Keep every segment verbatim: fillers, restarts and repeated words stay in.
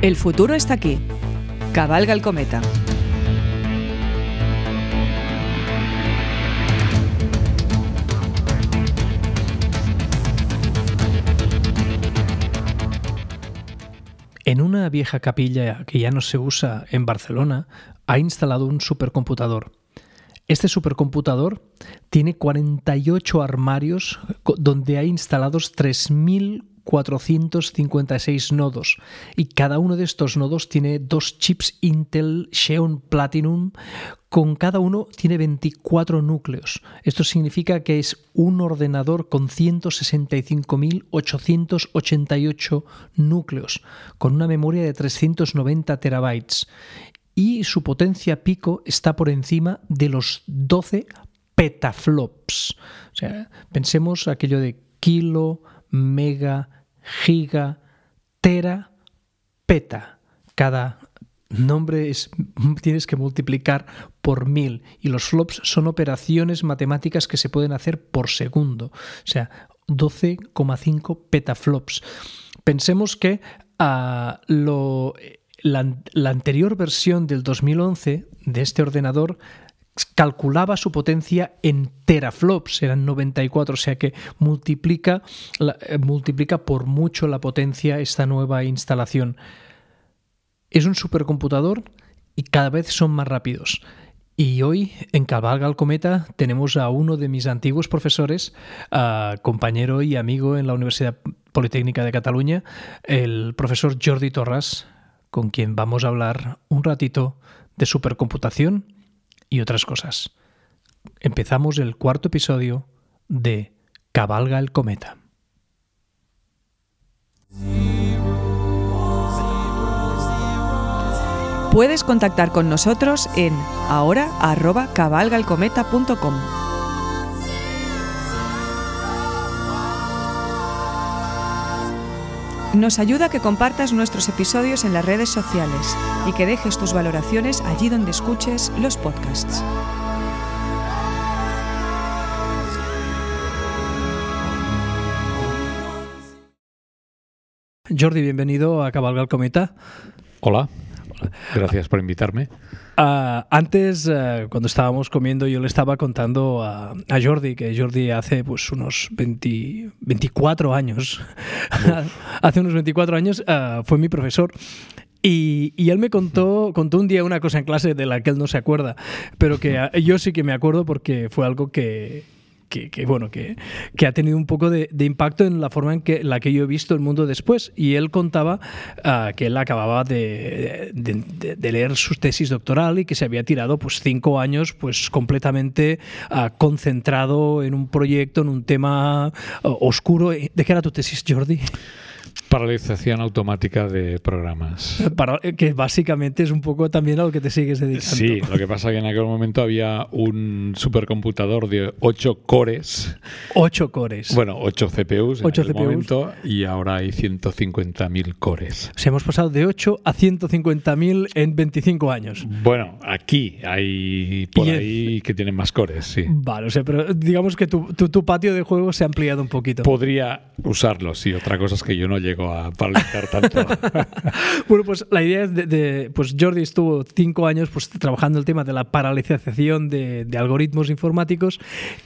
El futuro está aquí. Cabalga el cometa. En una vieja capilla que ya no se usa en Barcelona, ha instalado un supercomputador. Este supercomputador tiene cuarenta y ocho armarios donde hay instalados tres mil cuatrocientos cincuenta y seis nodos, y cada uno de estos nodos tiene dos chips Intel Xeon Platinum, con cada uno tiene veinticuatro núcleos. Esto significa que es un ordenador con ciento sesenta y cinco mil ochocientos ochenta y ocho núcleos, con una memoria de trescientos noventa terabytes, y su potencia pico está por encima de los doce petaflops. O sea, pensemos aquello de kilo, mega, giga, tera, peta. Cada nombre es, tienes que multiplicar por mil, y los flops son operaciones matemáticas que se pueden hacer por segundo. O sea, doce coma cinco petaflops. Pensemos que uh, lo, la, la anterior versión del dos mil once de este ordenador calculaba su potencia en teraflops, eran noventa y cuatro, o sea que multiplica, la, multiplica por mucho la potencia esta nueva instalación. Es un supercomputador y cada vez son más rápidos. Y hoy en Cabalga el Cometa tenemos a uno de mis antiguos profesores, uh, compañero y amigo en la Universidad Politécnica de Cataluña, el profesor Jordi Torras, con quien vamos a hablar un ratito de supercomputación y otras cosas. Empezamos el cuarto episodio de Cabalga el Cometa. Puedes contactar con nosotros en ahora arroba cabalgaelcometa punto com. Nos ayuda que compartas nuestros episodios en las redes sociales y que dejes tus valoraciones allí donde escuches los podcasts. Jordi, bienvenido a Cabalga el Cometa. Hola. Gracias por invitarme. Uh, antes, uh, cuando estábamos comiendo, yo le estaba contando a, a Jordi, que Jordi hace pues unos veinte, veinticuatro años, hace unos veinticuatro años uh, fue mi profesor. Y, y él me contó, contó un día una cosa en clase de la que él no se acuerda, pero que uh, yo sí que me acuerdo porque fue algo que... Que, que, bueno, que, que ha tenido un poco de, de impacto en la forma en que, la que yo he visto el mundo después. Y él contaba uh, que él acababa de, de, de, de leer su tesis doctoral y que se había tirado pues, cinco años pues, completamente uh, concentrado en un proyecto, en un tema uh, oscuro. ¿De qué era tu tesis, Jordi? Paralización automática de programas. Para, que básicamente es un poco también a lo que te sigues dedicando. Sí, lo que pasa es que en aquel momento había un supercomputador de ocho cores. ocho cores. Bueno, ocho C P Us en ocho aquel C P Us. momento, y ahora hay ciento cincuenta mil cores. O sea, hemos pasado de ocho a ciento cincuenta mil en veinticinco años. Bueno, aquí hay por el... ahí que tienen más cores, sí. Vale, o sea, pero digamos que tu, tu, tu patio de juegos se ha ampliado un poquito. Podría usarlo, sí. Otra cosa es que yo no llego a paralizar tanto. Bueno, pues la idea es de, de pues Jordi estuvo cinco años pues trabajando el tema de la paralización de, de algoritmos informáticos.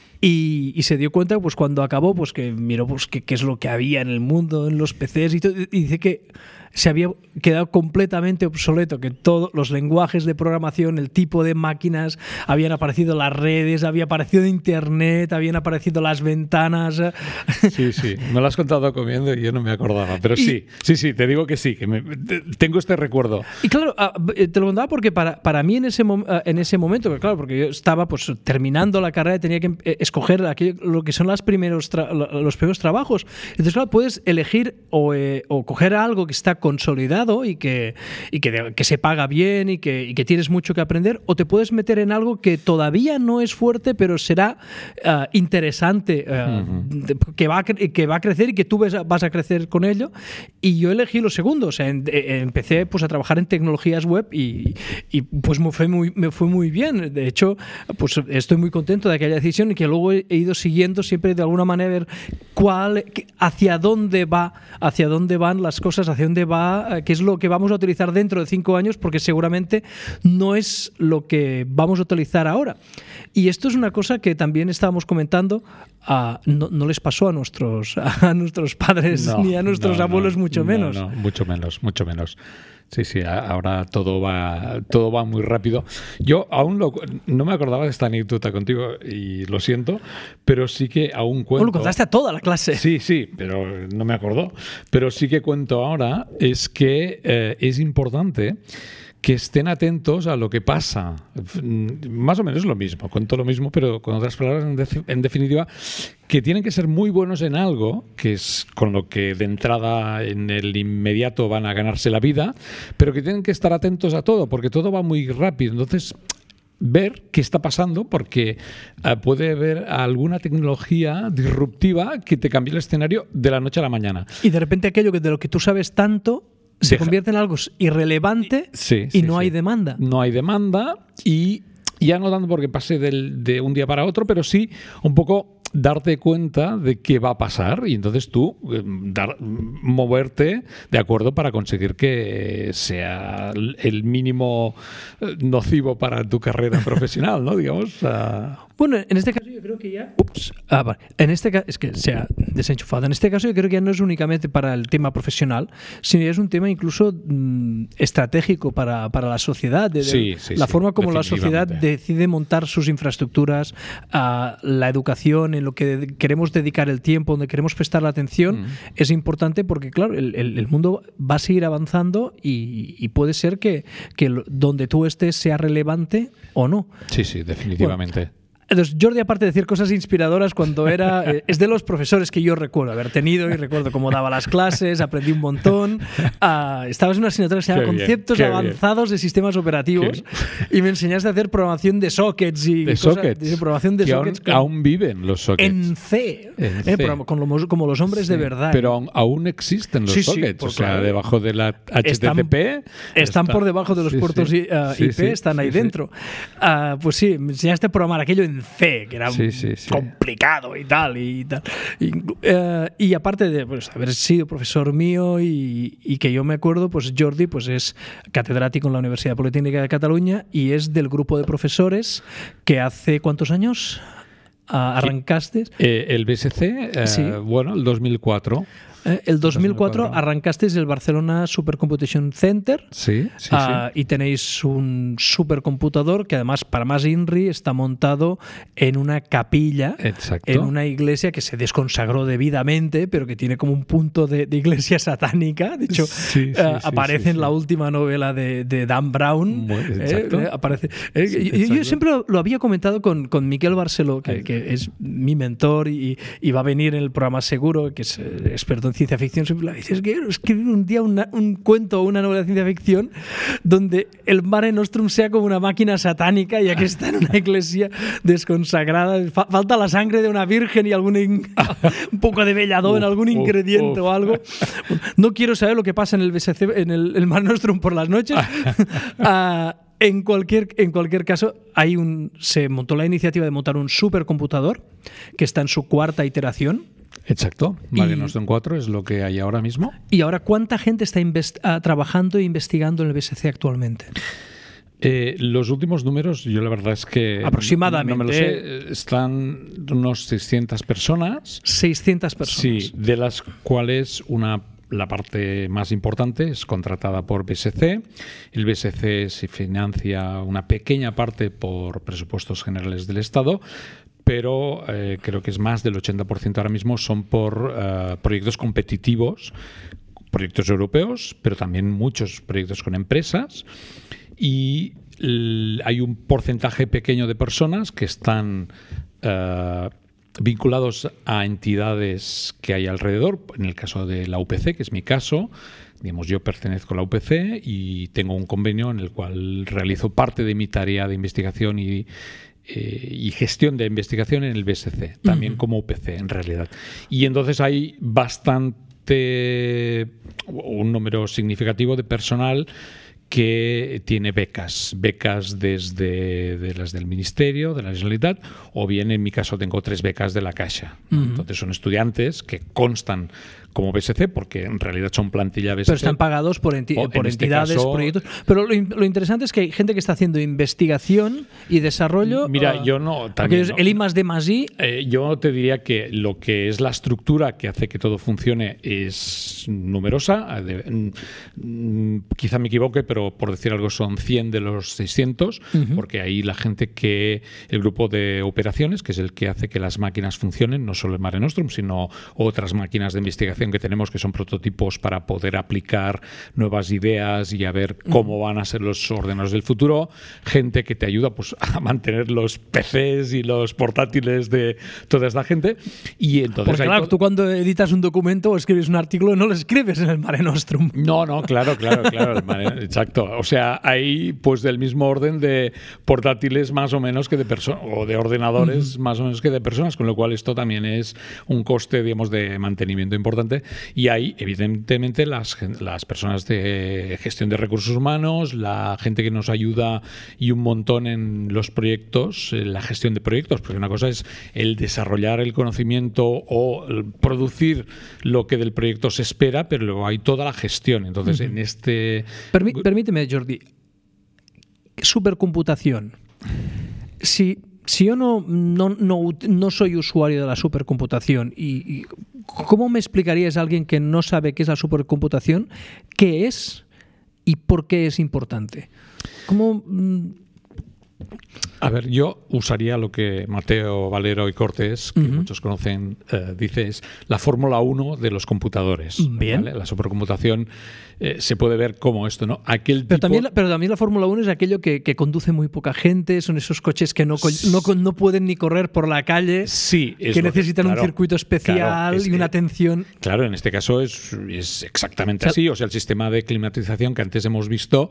Y, y se dio cuenta pues cuando acabó pues que miró pues qué es lo que había en el mundo, en los P Cs y todo, y dice que se había quedado completamente obsoleto, que todos los lenguajes de programación, el tipo de máquinas, habían aparecido las redes, había aparecido Internet, habían aparecido las ventanas. Sí, sí, me lo has contado comiendo y yo no me acordaba, pero y, sí, sí, sí, te digo que sí, que me, tengo este recuerdo. Y claro, te lo contaba porque para, para mí en ese, en ese momento, claro, porque yo estaba pues terminando la carrera y tenía que escoger aquello, lo que son las primeros tra- los primeros trabajos. Entonces, claro, puedes elegir o, eh, o coger algo que está consolidado y que, y que, que se paga bien y que, y que tienes mucho que aprender, o te puedes meter en algo que todavía no es fuerte, pero será uh, interesante, uh, uh-huh. que, va a, que va a crecer y que tú vas a crecer con ello. Y yo elegí lo segundo, o sea, en, en, empecé pues, a trabajar en tecnologías web y, y pues me fue, muy, me fue muy bien. De hecho, pues estoy muy contento de aquella decisión, y que luego luego he, he ido siguiendo siempre de alguna manera ver cuál, hacia dónde va, hacia dónde van las cosas, hacia dónde va, qué es lo que vamos a utilizar dentro de cinco años, porque seguramente no es lo que vamos a utilizar ahora. Y esto es una cosa que también estábamos comentando, uh, no, no les pasó a nuestros, a nuestros padres no, ni a nuestros no, abuelos, no, mucho no, menos. No, mucho menos, mucho menos. Sí, sí, ahora todo va todo va muy rápido. Yo aún lo, no me acordaba de esta anécdota contigo y lo siento, pero sí que aún cuento... Oh, lo contaste a toda la clase. Sí, sí, pero no me acordó. Pero sí que cuento ahora es que eh, es importante que estén atentos a lo que pasa. Más o menos lo mismo, cuento lo mismo, pero con otras palabras, en, de, en definitiva, que tienen que ser muy buenos en algo, que es con lo que de entrada en el inmediato van a ganarse la vida, pero que tienen que estar atentos a todo, porque todo va muy rápido. Entonces, ver qué está pasando, porque uh, puede haber alguna tecnología disruptiva que te cambie el escenario de la noche a la mañana. Y de repente aquello que de lo que tú sabes tanto se Deja. convierte en algo irrelevante sí, y sí, no sí. hay demanda. No hay demanda y ya no tanto porque pase del, de un día para otro, pero sí un poco darte cuenta de qué va a pasar y entonces tú eh, dar, moverte de acuerdo para conseguir que sea el mínimo nocivo para tu carrera profesional, ¿no? Digamos. Uh... Bueno, en este caso yo creo que ya... Ups, ah, vale. En este caso, es que se ha desenchufado. En este caso yo creo que ya no es únicamente para el tema profesional, sino ya es un tema incluso mmm, estratégico para, para la sociedad. De, sí, sí, la sí, forma como la sociedad decide montar sus infraestructuras, a la educación, en lo que queremos dedicar el tiempo, donde queremos prestar la atención, mm. es importante porque, claro, el, el, el mundo va a seguir avanzando y, y puede ser que, que donde tú estés sea relevante o no. Sí, sí, definitivamente. Bueno, entonces, Jordi, aparte de decir cosas inspiradoras cuando era... Eh, es de los profesores que yo recuerdo haber tenido y recuerdo cómo daba las clases, aprendí un montón. Uh, estabas en una asignatura que se llama qué Conceptos bien, Avanzados bien. de Sistemas Operativos y me enseñaste a hacer programación de sockets y de cosas, sockets. De programación de que sockets. Aún, con, aún viven los sockets. En C. En eh, C. Pero con lo, como los hombres sí, de verdad. Pero aún, aún existen los sí, sockets. Sí, o sea, claro. debajo de la H T T P... Están, están por debajo de los sí, puertos sí. uh, Sí, I P, sí, están sí, ahí sí. dentro. Uh, pues sí, me enseñaste a programar aquello en C, que era Sí, sí, sí. complicado y tal y tal y, uh, y aparte de pues, haber sido profesor mío y, y que yo me acuerdo, pues Jordi pues es catedrático en la Universidad Politécnica de Cataluña y es del grupo de profesores que hace ¿cuántos años uh, arrancaste? Eh, el B S C, eh, sí. bueno, el dos mil cuatro. Eh, el dos mil cuatro arrancaste el Barcelona Supercomputation Center sí, sí, uh, sí. y tenéis un supercomputador que además para más INRI está montado en una capilla, Exacto. en una iglesia que se desconsagró debidamente pero que tiene como un punto de, de iglesia satánica. De hecho sí, sí, uh, sí, aparece sí, en sí. la última novela de, de Dan Brown. Muy, exacto. Eh, eh, aparece. Eh, sí, yo, exacto. yo siempre lo, lo había comentado con, con Miquel Barceló, que, que es mi mentor y, y va a venir en el programa seguro, que es eh, experto en ciencia ficción. Siempre dices que quiero escribir un día una, un cuento o una novela de ciencia ficción donde el Mare Nostrum sea como una máquina satánica, ya que está en una iglesia desconsagrada. Fa falta la sangre de una virgen y algún in un poco de belladón, uf, algún ingrediente uf, uf. o algo. No quiero saber lo que pasa en el B S C, en el, el Mare Nostrum por las noches. uh, En cualquier, en cualquier caso, hay un, se montó la iniciativa de montar un supercomputador que está en su cuarta iteración. Exacto. Mare Nostrum cuatro es lo que hay ahora mismo. ¿Y ahora cuánta gente está uh, trabajando e investigando en el B S C actualmente? Eh, los últimos números, yo la verdad es que... Aproximadamente. No me lo sé. Están unos seiscientas personas. seiscientas personas. Sí, de las cuales una... La parte más importante es contratada por B S C. El B S C se financia una pequeña parte por presupuestos generales del Estado, pero eh, creo que es más del ochenta por ciento ahora mismo son por uh, proyectos competitivos, proyectos europeos, pero también muchos proyectos con empresas. Y hay un porcentaje pequeño de personas que están... Uh, vinculados a entidades que hay alrededor, en el caso de la U P C, que es mi caso, digamos, yo pertenezco a la U P C y tengo un convenio en el cual realizo parte de mi tarea de investigación y, eh, y gestión de investigación en el B S C, también uh-huh. como U P C en realidad. Y entonces hay bastante, un número significativo de personal que tiene becas, becas desde de las del Ministerio, de la Generalitat, o bien en mi caso tengo tres becas de la Caixa. Uh-huh. Entonces son estudiantes que constan como B S C, porque en realidad son plantilla B S C. Pero están pagados por, enti- o, por este entidades, caso, proyectos. Pero lo, lo interesante es que hay gente que está haciendo investigación y desarrollo. Mira, uh, yo no. También, aquellos, ¿no? El I más D más I. Eh, yo te diría que lo que es la estructura que hace que todo funcione es numerosa. De, mm, quizá me equivoque, pero por decir algo son cien de los seiscientos, uh-huh. porque ahí la gente que. El grupo de operaciones, que es el que hace que las máquinas funcionen, no solo el Mare Nostrum, sino otras máquinas de investigación que tenemos, que son prototipos para poder aplicar nuevas ideas y a ver cómo van a ser los ordenadores del futuro. Gente que te ayuda pues, a mantener los P Cs y los portátiles de toda esta gente. Y entonces Porque claro, todo... tú cuando editas un documento o escribes un artículo no lo escribes en el Mare Nostrum. No, no, claro, claro, claro. Mare... Exacto. O sea, hay pues del mismo orden de portátiles más o menos que de personas, o de ordenadores uh-huh. más o menos que de personas, con lo cual esto también es un coste, digamos, de mantenimiento importante. Y hay, evidentemente, las, las personas de gestión de recursos humanos, la gente que nos ayuda y un montón en los proyectos, en la gestión de proyectos, porque una cosa es el desarrollar el conocimiento o el producir lo que del proyecto se espera, pero luego hay toda la gestión. Entonces, uh-huh. en este... Permí- permíteme, Jordi. Supercomputación. Si... Si yo no, no, no, no soy usuario de la supercomputación, y, y ¿cómo me explicarías a alguien que no sabe qué es la supercomputación, qué es y por qué es importante? ¿Cómo...? A ver, yo usaría lo que Mateo Valero y Cortés, que uh-huh. muchos conocen, eh, dice es la Fórmula uno de los computadores. Bien. ¿Vale? La supercomputación eh, se puede ver como esto, ¿no? Aquel pero, tipo... también, pero también la Fórmula uno es aquello que, que conduce muy poca gente, son esos coches que no, no, no pueden ni correr por la calle, sí, es que necesitan que, claro, un circuito especial claro, es y una que, atención. Claro, en este caso es, es exactamente o sea, así. O sea, el sistema de climatización que antes hemos visto,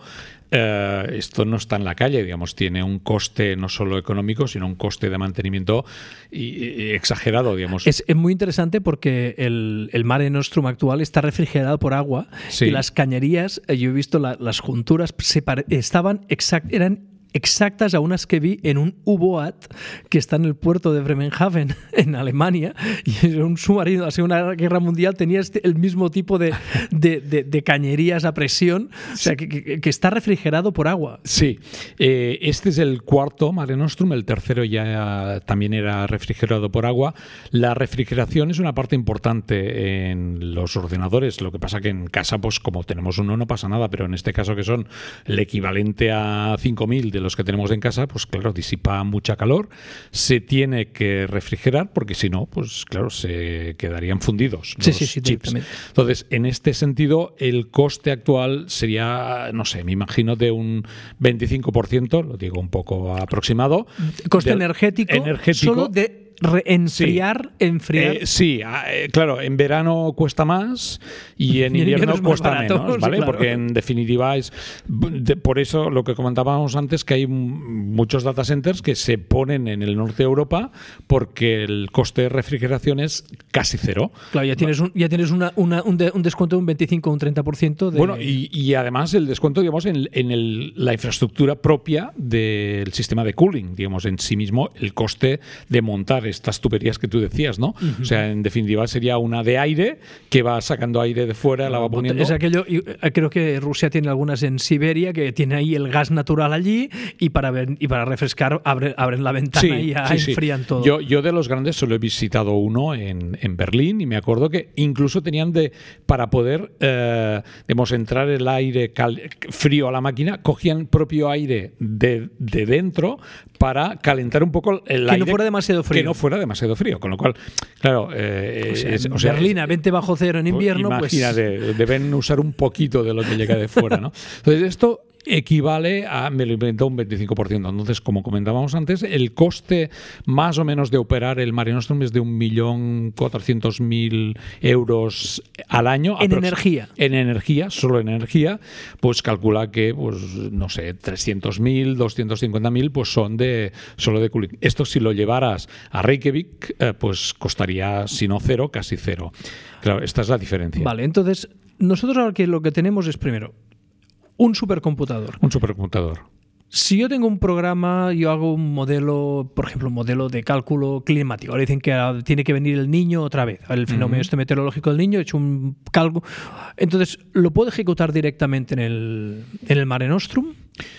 eh, esto no está en la calle, digamos, tiene un coste no solo económico, sino un coste de mantenimiento y, y exagerado, digamos. Es, es muy interesante porque el, el Mare Nostrum actual está refrigerado por agua sí. y las cañerías, yo he visto la, las junturas, se pare, estaban exact, eran exactas a unas que vi en un U-Boat que está en el puerto de Bremerhaven, en Alemania, y un submarino, hace una guerra mundial, tenía este, el mismo tipo de, de, de, de cañerías a presión, o sea, que, que, que está refrigerado por agua. Sí, eh, este es el cuarto Mare Nostrum, el tercero ya también era refrigerado por agua. La refrigeración es una parte importante en los ordenadores, lo que pasa que en casa, pues como tenemos uno, no pasa nada, pero en este caso que son el equivalente a cinco mil de los que tenemos en casa, pues claro, disipa mucha calor, se tiene que refrigerar porque si no, pues claro, se quedarían fundidos sí, los sí, sí, chips. Entonces, en este sentido, el coste actual sería, no sé, me imagino de un veinticinco por ciento, lo digo un poco aproximado. Coste energético, energético solo de enfriar, sí. enfriar. Eh, sí, eh, claro, en verano cuesta más y en invierno y cuesta barato, menos, ¿vale? Claro. Porque en definitiva es de, por eso lo que comentábamos antes, que hay muchos data centers que se ponen en el norte de Europa porque el coste de refrigeración es casi cero. Claro, ya tienes un, ya tienes una, una, un, de, un descuento de un veinticinco o un treinta por ciento de... Bueno, y, y además el descuento, digamos, en, en el, la infraestructura propia del sistema de cooling, digamos, en sí mismo el coste de montar estas tuberías que tú decías, ¿no? Uh-huh. O sea, en definitiva sería una de aire que va sacando aire de fuera, la va poniendo... Es aquello, creo que Rusia tiene algunas en Siberia que tiene ahí el gas natural allí y para ver, y para refrescar abre, abren la ventana sí, y ya sí, enfrían sí. todo. Yo, yo de los grandes solo he visitado uno en, en Berlín y me acuerdo que incluso tenían de, para poder eh, digamos, entrar el aire cal, frío a la máquina, cogían propio aire de, de dentro para calentar un poco el que aire. Que no fuera demasiado frío. Que no fuera demasiado frío, con lo cual, claro... Eh, o sea, es, en o sea, Berlín a veinte bajo cero en invierno, imagínate, pues... deben usar un poquito de lo que llega de fuera, ¿no? Entonces esto equivale a, me lo inventó, un veinticinco por ciento. Entonces, como comentábamos antes, el coste más o menos de operar el Mare Nostrum es de un millón cuatrocientos mil euros al año. En energía. En energía, solo en energía, pues calcula que, pues no sé, trescientos mil, doscientos cincuenta mil, pues son de solo de cooling. Esto si lo llevaras a Reykjavik, eh, pues costaría, si no cero, casi cero. Claro, esta es la diferencia. Vale, entonces, nosotros ahora que lo que tenemos es primero un supercomputador. Un supercomputador. Si yo tengo un programa, yo hago un modelo, por ejemplo, un modelo de cálculo climático. Ahora dicen que tiene que venir el niño otra vez, el fenómeno uh-huh. este meteorológico del niño, he hecho un cálculo. Entonces, ¿lo puedo ejecutar directamente en el, en el Mare Nostrum?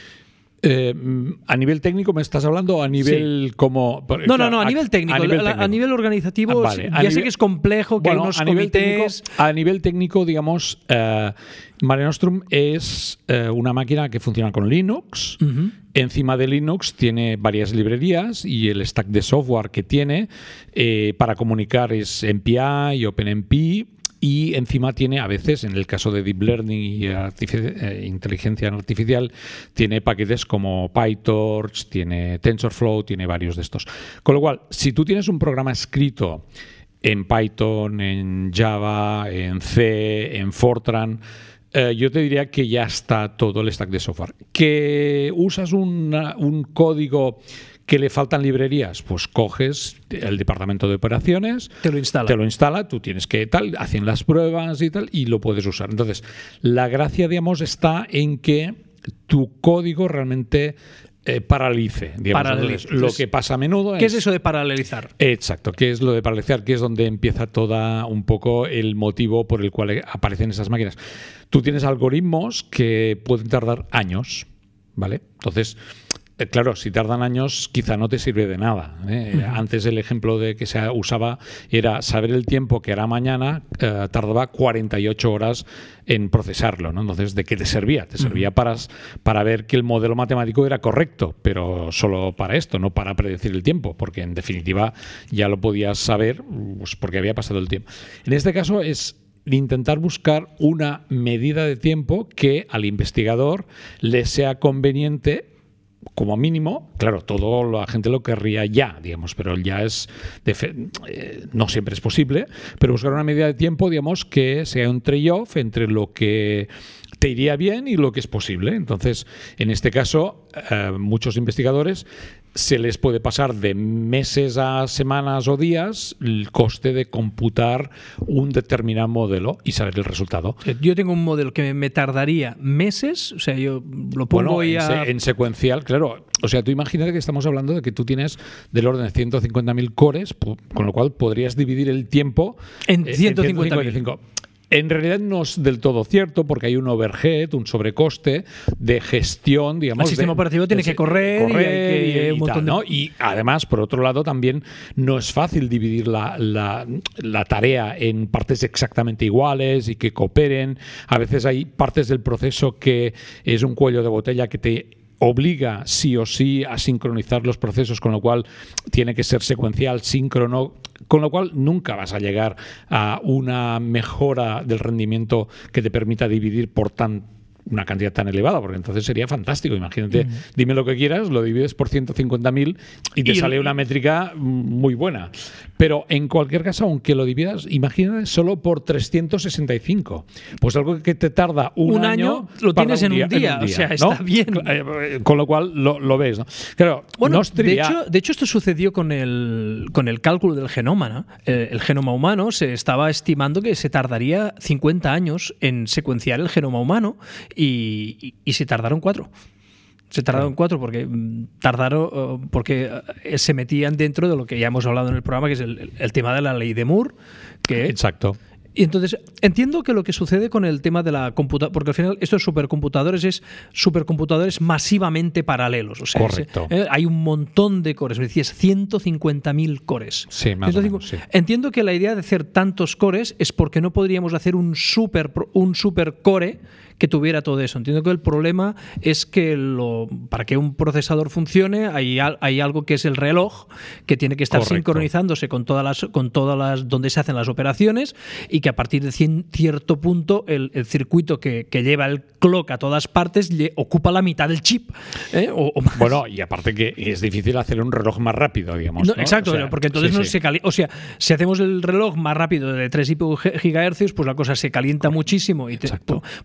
Eh, ¿A nivel técnico me estás hablando o a nivel sí. como...? No, claro, no, no, a nivel técnico. A nivel, técnico. A nivel organizativo, ah, vale. ya a sé nivel, que es complejo, que bueno, hay unos a comités... Nivel técnico, a nivel técnico, digamos, uh, Mare Nostrum es uh, una máquina que funciona con Linux. Uh-huh. Encima de Linux tiene varias librerías y el stack de software que tiene eh, para comunicar es M P I y OpenMP. Y encima tiene, a veces, en el caso de Deep Learning y artific- eh, inteligencia artificial, tiene paquetes como PyTorch, tiene TensorFlow, tiene varios de estos. Con lo cual, si tú tienes un programa escrito en Python, en Java, en C, en Fortran, eh, yo te diría que ya está todo el stack de software. ¿Que usas una, un código que le faltan librerías? Pues coges el departamento de operaciones, te lo instala, te lo instala, tú tienes que tal, hacen las pruebas y tal, y lo puedes usar. Entonces, la gracia, digamos, está en que tu código realmente eh, paralice, digamos. Entonces, lo que pasa a menudo es... ¿Qué es eso de paralelizar? Exacto, ¿qué es lo de paralizar? Que es donde empieza toda un poco el motivo por el cual aparecen esas máquinas. Tú tienes algoritmos que pueden tardar años, ¿vale? Entonces... Claro, si tardan años, quizá no te sirve de nada. ¿eh? Uh-huh. Antes el ejemplo de que se usaba era saber el tiempo que era mañana, eh, tardaba cuarenta y ocho horas en procesarlo, ¿no? Entonces, ¿de qué te servía? Te servía uh-huh. para, para ver que el modelo matemático era correcto, pero solo para esto, no para predecir el tiempo, porque en definitiva ya lo podías saber pues, porque había pasado el tiempo. En este caso es intentar buscar una medida de tiempo que al investigador le sea conveniente. Como mínimo, claro, todo la gente lo querría ya, digamos, pero ya es de fe, eh, no siempre es posible, pero buscar una medida de tiempo, digamos, que sea un trade-off entre lo que te iría bien y lo que es posible. Entonces, en este caso, eh, muchos investigadores se les puede pasar de meses a semanas o días el coste de computar un determinado modelo y saber el resultado. Yo tengo un modelo que me tardaría meses, o sea, yo lo pongo bueno, ya... en, se, en secuencial, claro. O sea, tú imagínate que estamos hablando de que tú tienes del orden de ciento cincuenta mil cores, con lo cual podrías dividir el tiempo en ciento cincuenta mil. En realidad no es del todo cierto porque hay un overhead, un sobrecoste de gestión, digamos. El sistema de, operativo tiene de, que correr, correr y, hay que, y, un montón tal, de... ¿no? Y además, por otro lado, también no es fácil dividir la, la, la tarea en partes exactamente iguales y que cooperen. A veces hay partes del proceso que es un cuello de botella que te obliga sí o sí a sincronizar los procesos, con lo cual tiene que ser secuencial, síncrono, con lo cual nunca vas a llegar a una mejora del rendimiento que te permita dividir por tan una cantidad tan elevada, porque entonces sería fantástico. Imagínate, mm. dime lo que quieras, lo divides por ciento cincuenta mil y te y sale el... una métrica muy buena. Pero en cualquier caso, aunque lo dividas, imagínate solo por trescientos sesenta y cinco. Pues algo que te tarda un, un año, año lo tienes un día, en, un día, en un día. O sea, ¿no? está bien. Con lo cual lo, lo ves, ¿no? Claro, bueno, no es de, hecho, de hecho, esto sucedió con el, con el cálculo del genoma, ¿no? El, el genoma humano se estaba estimando que se tardaría cincuenta años en secuenciar el genoma humano. Y, y, y se tardaron cuatro. Se tardaron cuatro porque tardaron porque se metían dentro de lo que ya hemos hablado en el programa, que es el, el tema de la ley de Moore. Que, Exacto. Y entonces, entiendo que lo que sucede con el tema de la computadora, porque al final estos supercomputadores es supercomputadores masivamente paralelos. O sea, correcto. Es, eh, hay un montón de cores, me decías ciento cincuenta mil cores. Sí, más o menos, sí. Entiendo que la idea de hacer tantos cores es porque no podríamos hacer un super, un super core que tuviera todo eso. Entiendo que el problema es que lo, para que un procesador funcione hay, hay algo que es el reloj, que tiene que estar correcto. Sincronizándose con todas las, con todas las donde se hacen las operaciones, y que a partir de cierto punto el, el circuito que, que lleva el clock a todas partes le ocupa la mitad del chip. ¿eh? O, o más. Bueno, y aparte que es difícil hacer un reloj más rápido, digamos. No, ¿no? Exacto, o sea, porque entonces sí, no sí. se calienta. O sea, si hacemos el reloj más rápido de tres gigahercios, pues la cosa se calienta muchísimo y te, por, por el tema de la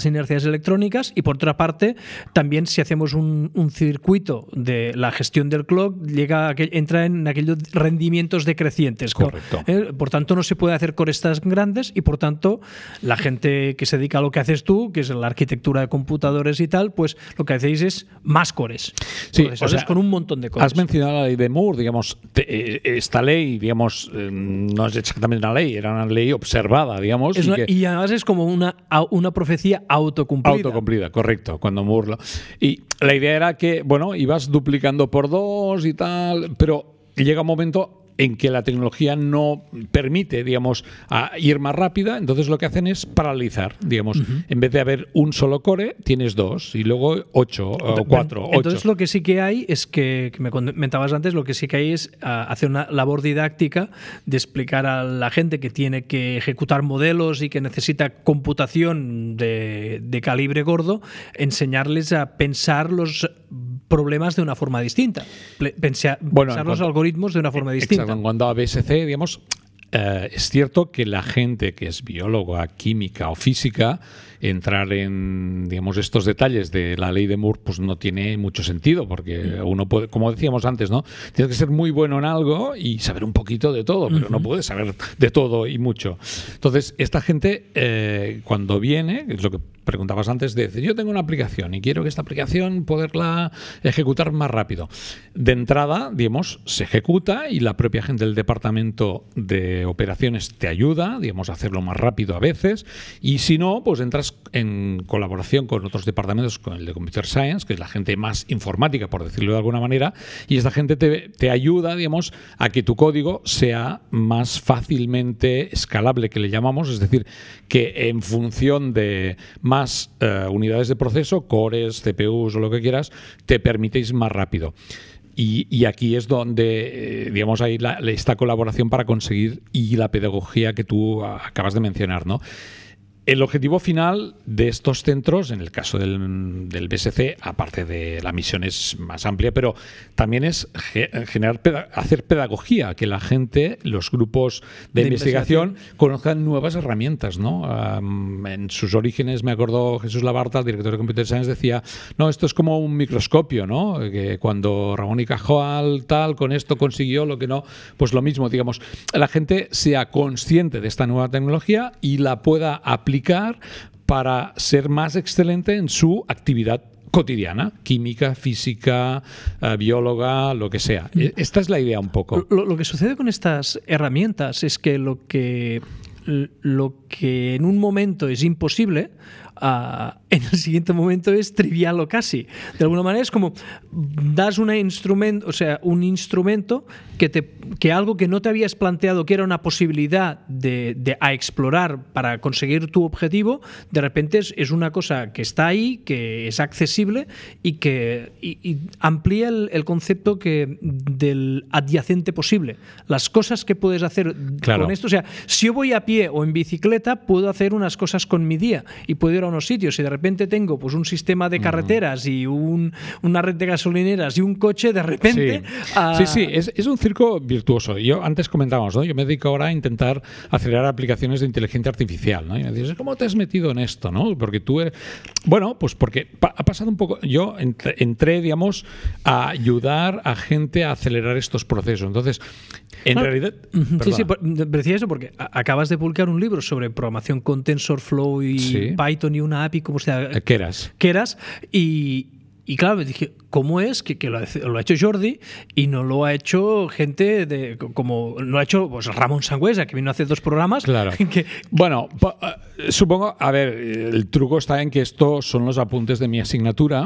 las inercias electrónicas, y por otra parte, también si hacemos un, un circuito de la gestión del clock, llega a aquel, entra en aquellos rendimientos decrecientes. Correcto. ¿Eh? Por tanto, no se puede hacer cores tan grandes, y por tanto, la gente que se dedica a lo que haces tú, que es la arquitectura de computadores y tal, pues lo que hacéis es más cores. Sí, o sea, con un montón de cores. Has mencionado la ley de Moore, digamos, te, esta ley, digamos, eh, no es exactamente una ley, era una ley observada, digamos. Es y, una, que, y además es como una, una profecía autocumplida. Autocumplida, correcto, cuando Moore lo, y la idea era que, bueno, ibas duplicando por dos y tal, pero llega un momento en que la tecnología no permite, digamos, a ir más rápida, entonces lo que hacen es paralizar, digamos. Uh-huh. En vez de haber un solo core, tienes dos, y luego ocho o cuatro. Entonces ocho. Lo que sí que hay es que, que me comentabas antes, lo que sí que hay es uh, hacer una labor didáctica de explicar a la gente que tiene que ejecutar modelos y que necesita computación de, de calibre gordo, enseñarles a pensar los problemas de una forma distinta, pensar, bueno, pensar los algoritmos de una forma distinta. Exacto. En cuanto a B S C, digamos, eh, es cierto que la gente que es bióloga, química o física, entrar en, digamos, estos detalles de la ley de Moore, pues no tiene mucho sentido, porque uno puede, como decíamos antes, ¿no? Tienes que ser muy bueno en algo y saber un poquito de todo, pero uh-huh. no puedes saber de todo y mucho. Entonces, esta gente, eh, cuando viene, es lo que preguntabas antes, de decir, yo tengo una aplicación y quiero que esta aplicación poderla ejecutar más rápido. De entrada, digamos, se ejecuta y la propia gente del departamento de operaciones te ayuda, digamos, a hacerlo más rápido a veces, y si no, pues entras en colaboración con otros departamentos, con el de Computer Science, que es la gente más informática, por decirlo de alguna manera, y esta gente te, te ayuda, digamos, a que tu código sea más fácilmente escalable, que le llamamos, es decir, que en función de más uh, unidades de proceso, cores, C P Us o lo que quieras, te permitéis más rápido. Y, y aquí es donde, eh, digamos, hay la, esta colaboración para conseguir y la pedagogía que tú acabas de mencionar, ¿no? El objetivo final de estos centros, en el caso del, del B S C, aparte de la misión es más amplia, pero también es generar, hacer pedagogía, que la gente, los grupos de, de investigación, investigación conozcan nuevas herramientas, ¿no? Um, en sus orígenes, me acuerdo Jesús Labarta, el director de Computer Science, decía, no, esto es como un microscopio, ¿no? Que cuando Ramón y Cajal tal, con esto consiguió lo que no, pues lo mismo, digamos, la gente sea consciente de esta nueva tecnología y la pueda aplicar para ser más excelente en su actividad cotidiana, química, física, uh, bióloga, lo que sea. Esta es la idea un poco. Lo, lo que sucede con estas herramientas es que lo que, lo que en un momento es imposible, Uh, en el siguiente momento es trivial o casi. De alguna manera es como das una instrumento, o sea, un instrumento que, te, que algo que no te habías planteado que era una posibilidad de, de a explorar para conseguir tu objetivo, de repente es, es una cosa que está ahí, que es accesible y que y, y amplía el, el concepto que del adyacente posible. Las cosas que puedes hacer claro. con esto, o sea, si yo voy a pie o en bicicleta, puedo hacer unas cosas con mi día y puedo ir a unos sitios. Si de repente tengo pues un sistema de carreteras y un, una red de gasolineras y un coche, de repente... Sí, a... sí, sí es, es un circo virtuoso. Yo antes comentábamos, ¿no? Yo me dedico ahora a intentar acelerar aplicaciones de inteligencia artificial, ¿no? Y me dices, ¿cómo te has metido en esto, no? Porque tú eres... Bueno, pues porque pa- ha pasado un poco... Yo entré, entré, digamos, a ayudar a gente a acelerar estos procesos. Entonces, en bueno, realidad... Sí, sí, decía eso porque acabas de publicar un libro sobre programación con TensorFlow y sí. Python y una A P I, como sea... Keras. Keras, y... Y claro, me dije, ¿cómo es que, que lo, ha, lo ha hecho Jordi y no lo ha hecho gente de como lo ha hecho pues, Ramón Sangüesa, que vino a hacer dos programas? Claro. Que, bueno, supongo, a ver, el truco está en que estos son los apuntes de mi asignatura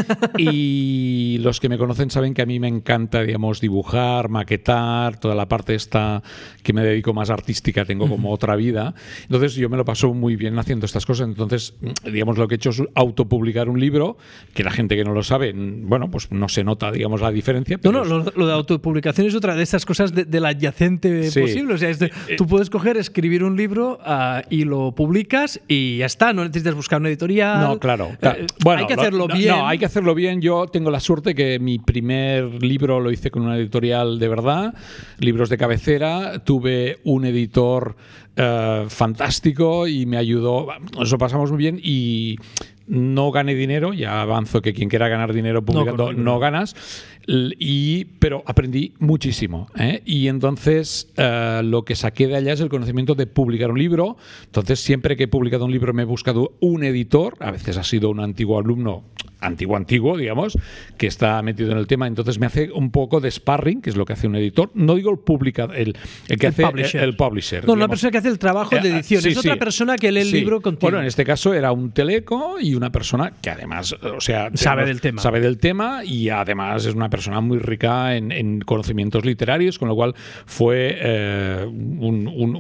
y los que me conocen saben que a mí me encanta, digamos, dibujar, maquetar, toda la parte esta que me dedico más artística, tengo como uh-huh. otra vida. Entonces yo me lo paso muy bien haciendo estas cosas. Entonces, digamos, lo que he hecho es autopublicar un libro que la gente que no lo sabe, bueno, pues no se nota, digamos, la diferencia. Pero no, no, lo, lo de autopublicación es otra de estas cosas de, del adyacente sí. posible. O sea, es de, tú puedes coger, escribir un libro uh, y lo publicas y ya está. No necesitas buscar una editorial. No, claro. claro. Eh, bueno, hay que hacerlo lo, bien. No, hay que hacerlo bien. Yo tengo la suerte que mi primer libro lo hice con una editorial de verdad, libros de cabecera. Tuve un editor eh, fantástico y me ayudó, nos lo pasamos muy bien y no gané dinero, ya avanzo que quien quiera ganar dinero publicando no, no, no ganas, y, pero aprendí muchísimo, ¿eh? Y entonces eh, lo que saqué de allá es el conocimiento de publicar un libro. Entonces siempre que he publicado un libro me he buscado un editor, a veces ha sido un antiguo alumno, antiguo antiguo digamos, que está metido en el tema, entonces me hace un poco de sparring, que es lo que hace un editor, no digo el publicador, el, el que el hace publisher. El, el publisher. No, digamos. La persona que hace el trabajo de edición, eh, sí, es otra sí. persona que lee el sí. libro contigo. Bueno, en este caso era un teleco y una persona que además, o sea, sabe del tema. Sabe del tema y además es una persona muy rica en, en conocimientos literarios, con lo cual fue eh, un, un,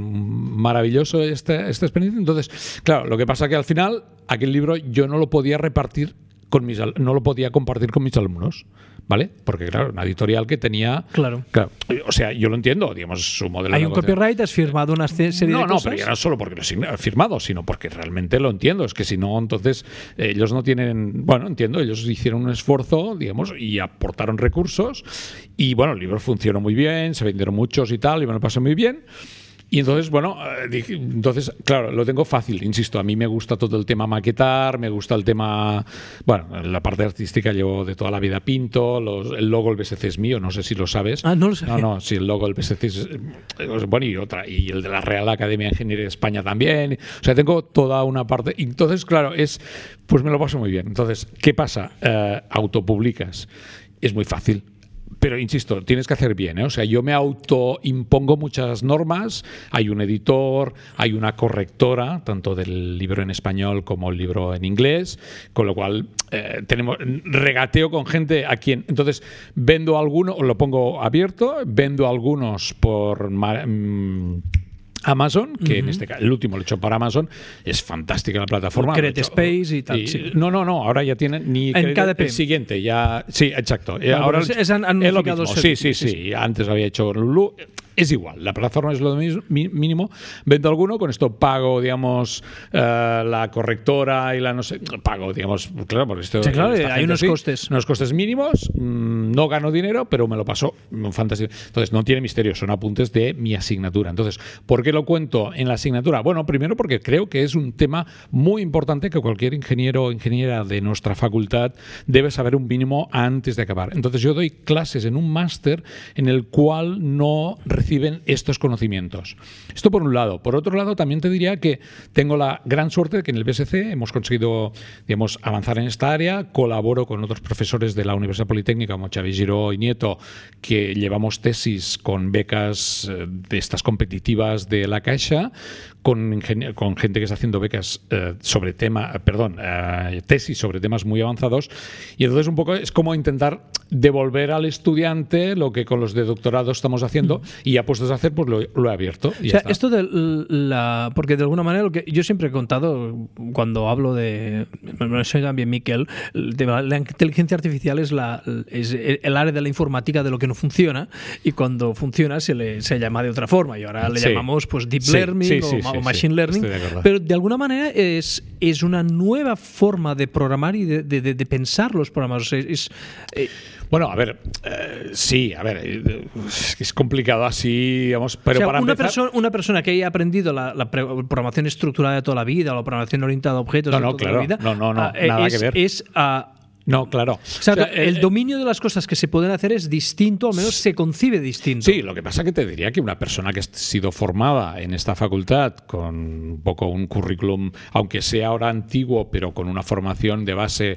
un maravilloso esta, esta experiencia. Entonces, claro, lo que pasa que al final aquel libro yo no lo podía repartir con mis, no lo podía compartir con mis alumnos, ¿vale? Porque claro, una editorial que tenía... Claro. claro o sea, yo lo entiendo, digamos, su modelo Hay de un negocio. copyright, has firmado una serie no, de no, cosas. No, pero ya no solo porque lo he firmado, sino porque realmente lo entiendo. Es que si no, entonces eh, ellos no tienen... Bueno, entiendo, ellos hicieron un esfuerzo, digamos, y aportaron recursos. Y bueno, el libro funcionó muy bien, se vendieron muchos y tal, y me lo pasé muy bien. Y entonces, bueno, dije, entonces, claro, lo tengo fácil, insisto, a mí me gusta todo el tema maquetar, me gusta el tema, bueno, la parte artística yo de toda la vida pinto, los, el logo del B S C es mío, no sé si lo sabes. Ah, no lo sabía. No, no, sí, el logo del B S C es, es bueno y otra, y el de la Real Academia de Ingeniería de España también, o sea, tengo toda una parte, y entonces, claro, es, pues me lo paso muy bien. Entonces, ¿qué pasa? Eh, autopublicas, es muy fácil. Pero, insisto, tienes que hacer bien, ¿eh? O sea, yo me autoimpongo muchas normas, hay un editor, hay una correctora, tanto del libro en español como el libro en inglés, con lo cual eh, tenemos regateo con gente a quien... Entonces, vendo algunos, lo pongo abierto, vendo algunos por... Mmm, Amazon, que uh-huh. en este caso, el último lo he hecho para Amazon, es fantástica la plataforma. Create Space y tal. Y, sí. No, no, no, ahora ya tienen ni en K D P. El siguiente, ya. Sí, exacto. Claro, ahora es, es han, han es lo mismo. Sí, sí, sí, sí. Antes había hecho Lulu. Es igual, la plataforma es lo mismo, mínimo. Vendo alguno, con esto pago, digamos, uh, la correctora y la no sé. Pago, digamos, claro, por esto. Sí, claro, hay unos así, costes. Unos costes mínimos. Mmm, no gano dinero, pero me lo paso fantástico. Entonces, no tiene misterio, son apuntes de mi asignatura. Entonces, ¿por qué lo cuento en la asignatura? Bueno, primero porque creo que es un tema muy importante que cualquier ingeniero o ingeniera de nuestra facultad debe saber un mínimo antes de acabar. Entonces, yo doy clases en un máster en el cual no reciben estos conocimientos. Esto por un lado. Por otro lado, también te diría que tengo la gran suerte de que en el B S C hemos conseguido, digamos, avanzar en esta área. Colaboro con otros profesores de la Universidad Politécnica, como Xavi Giró y Nieto, que llevamos tesis con becas de estas competitivas de la Caixa, con, con gente que está haciendo becas eh, sobre tema, perdón, eh, tesis sobre temas muy avanzados. Y entonces un poco es como intentar devolver al estudiante lo que con los de doctorado estamos haciendo, mm. y ya puestos a hacer, pues lo, lo he abierto. Y o sea, ya está. Esto de la... Porque de alguna manera, lo que yo siempre he contado cuando hablo de... Soy también Miquel, de la inteligencia artificial es, la, es el área de la informática de lo que no funciona, y cuando funciona se le se llama de otra forma, y ahora le sí. llamamos pues deep sí, learning sí, sí, o, sí, o machine sí, learning, de pero de alguna manera es, es una nueva forma de programar y de, de, de, de pensar los programas. O sea, es, eh, Bueno, a ver, eh, sí, a ver, eh, es complicado así, digamos, pero o sea, para una empezar... Persona, una persona que haya aprendido la, la programación estructurada de toda la vida, o la programación orientada a objetos no, de no, toda claro, la vida, no, no, no, uh, nada es, que ver. Es, uh, No, claro. O sea, o sea, el eh, dominio de las cosas que se pueden hacer es distinto, al menos se concibe distinto. Sí, lo que pasa es que te diría que una persona que ha sido formada en esta facultad con un poco un currículum, aunque sea ahora antiguo, pero con una formación de base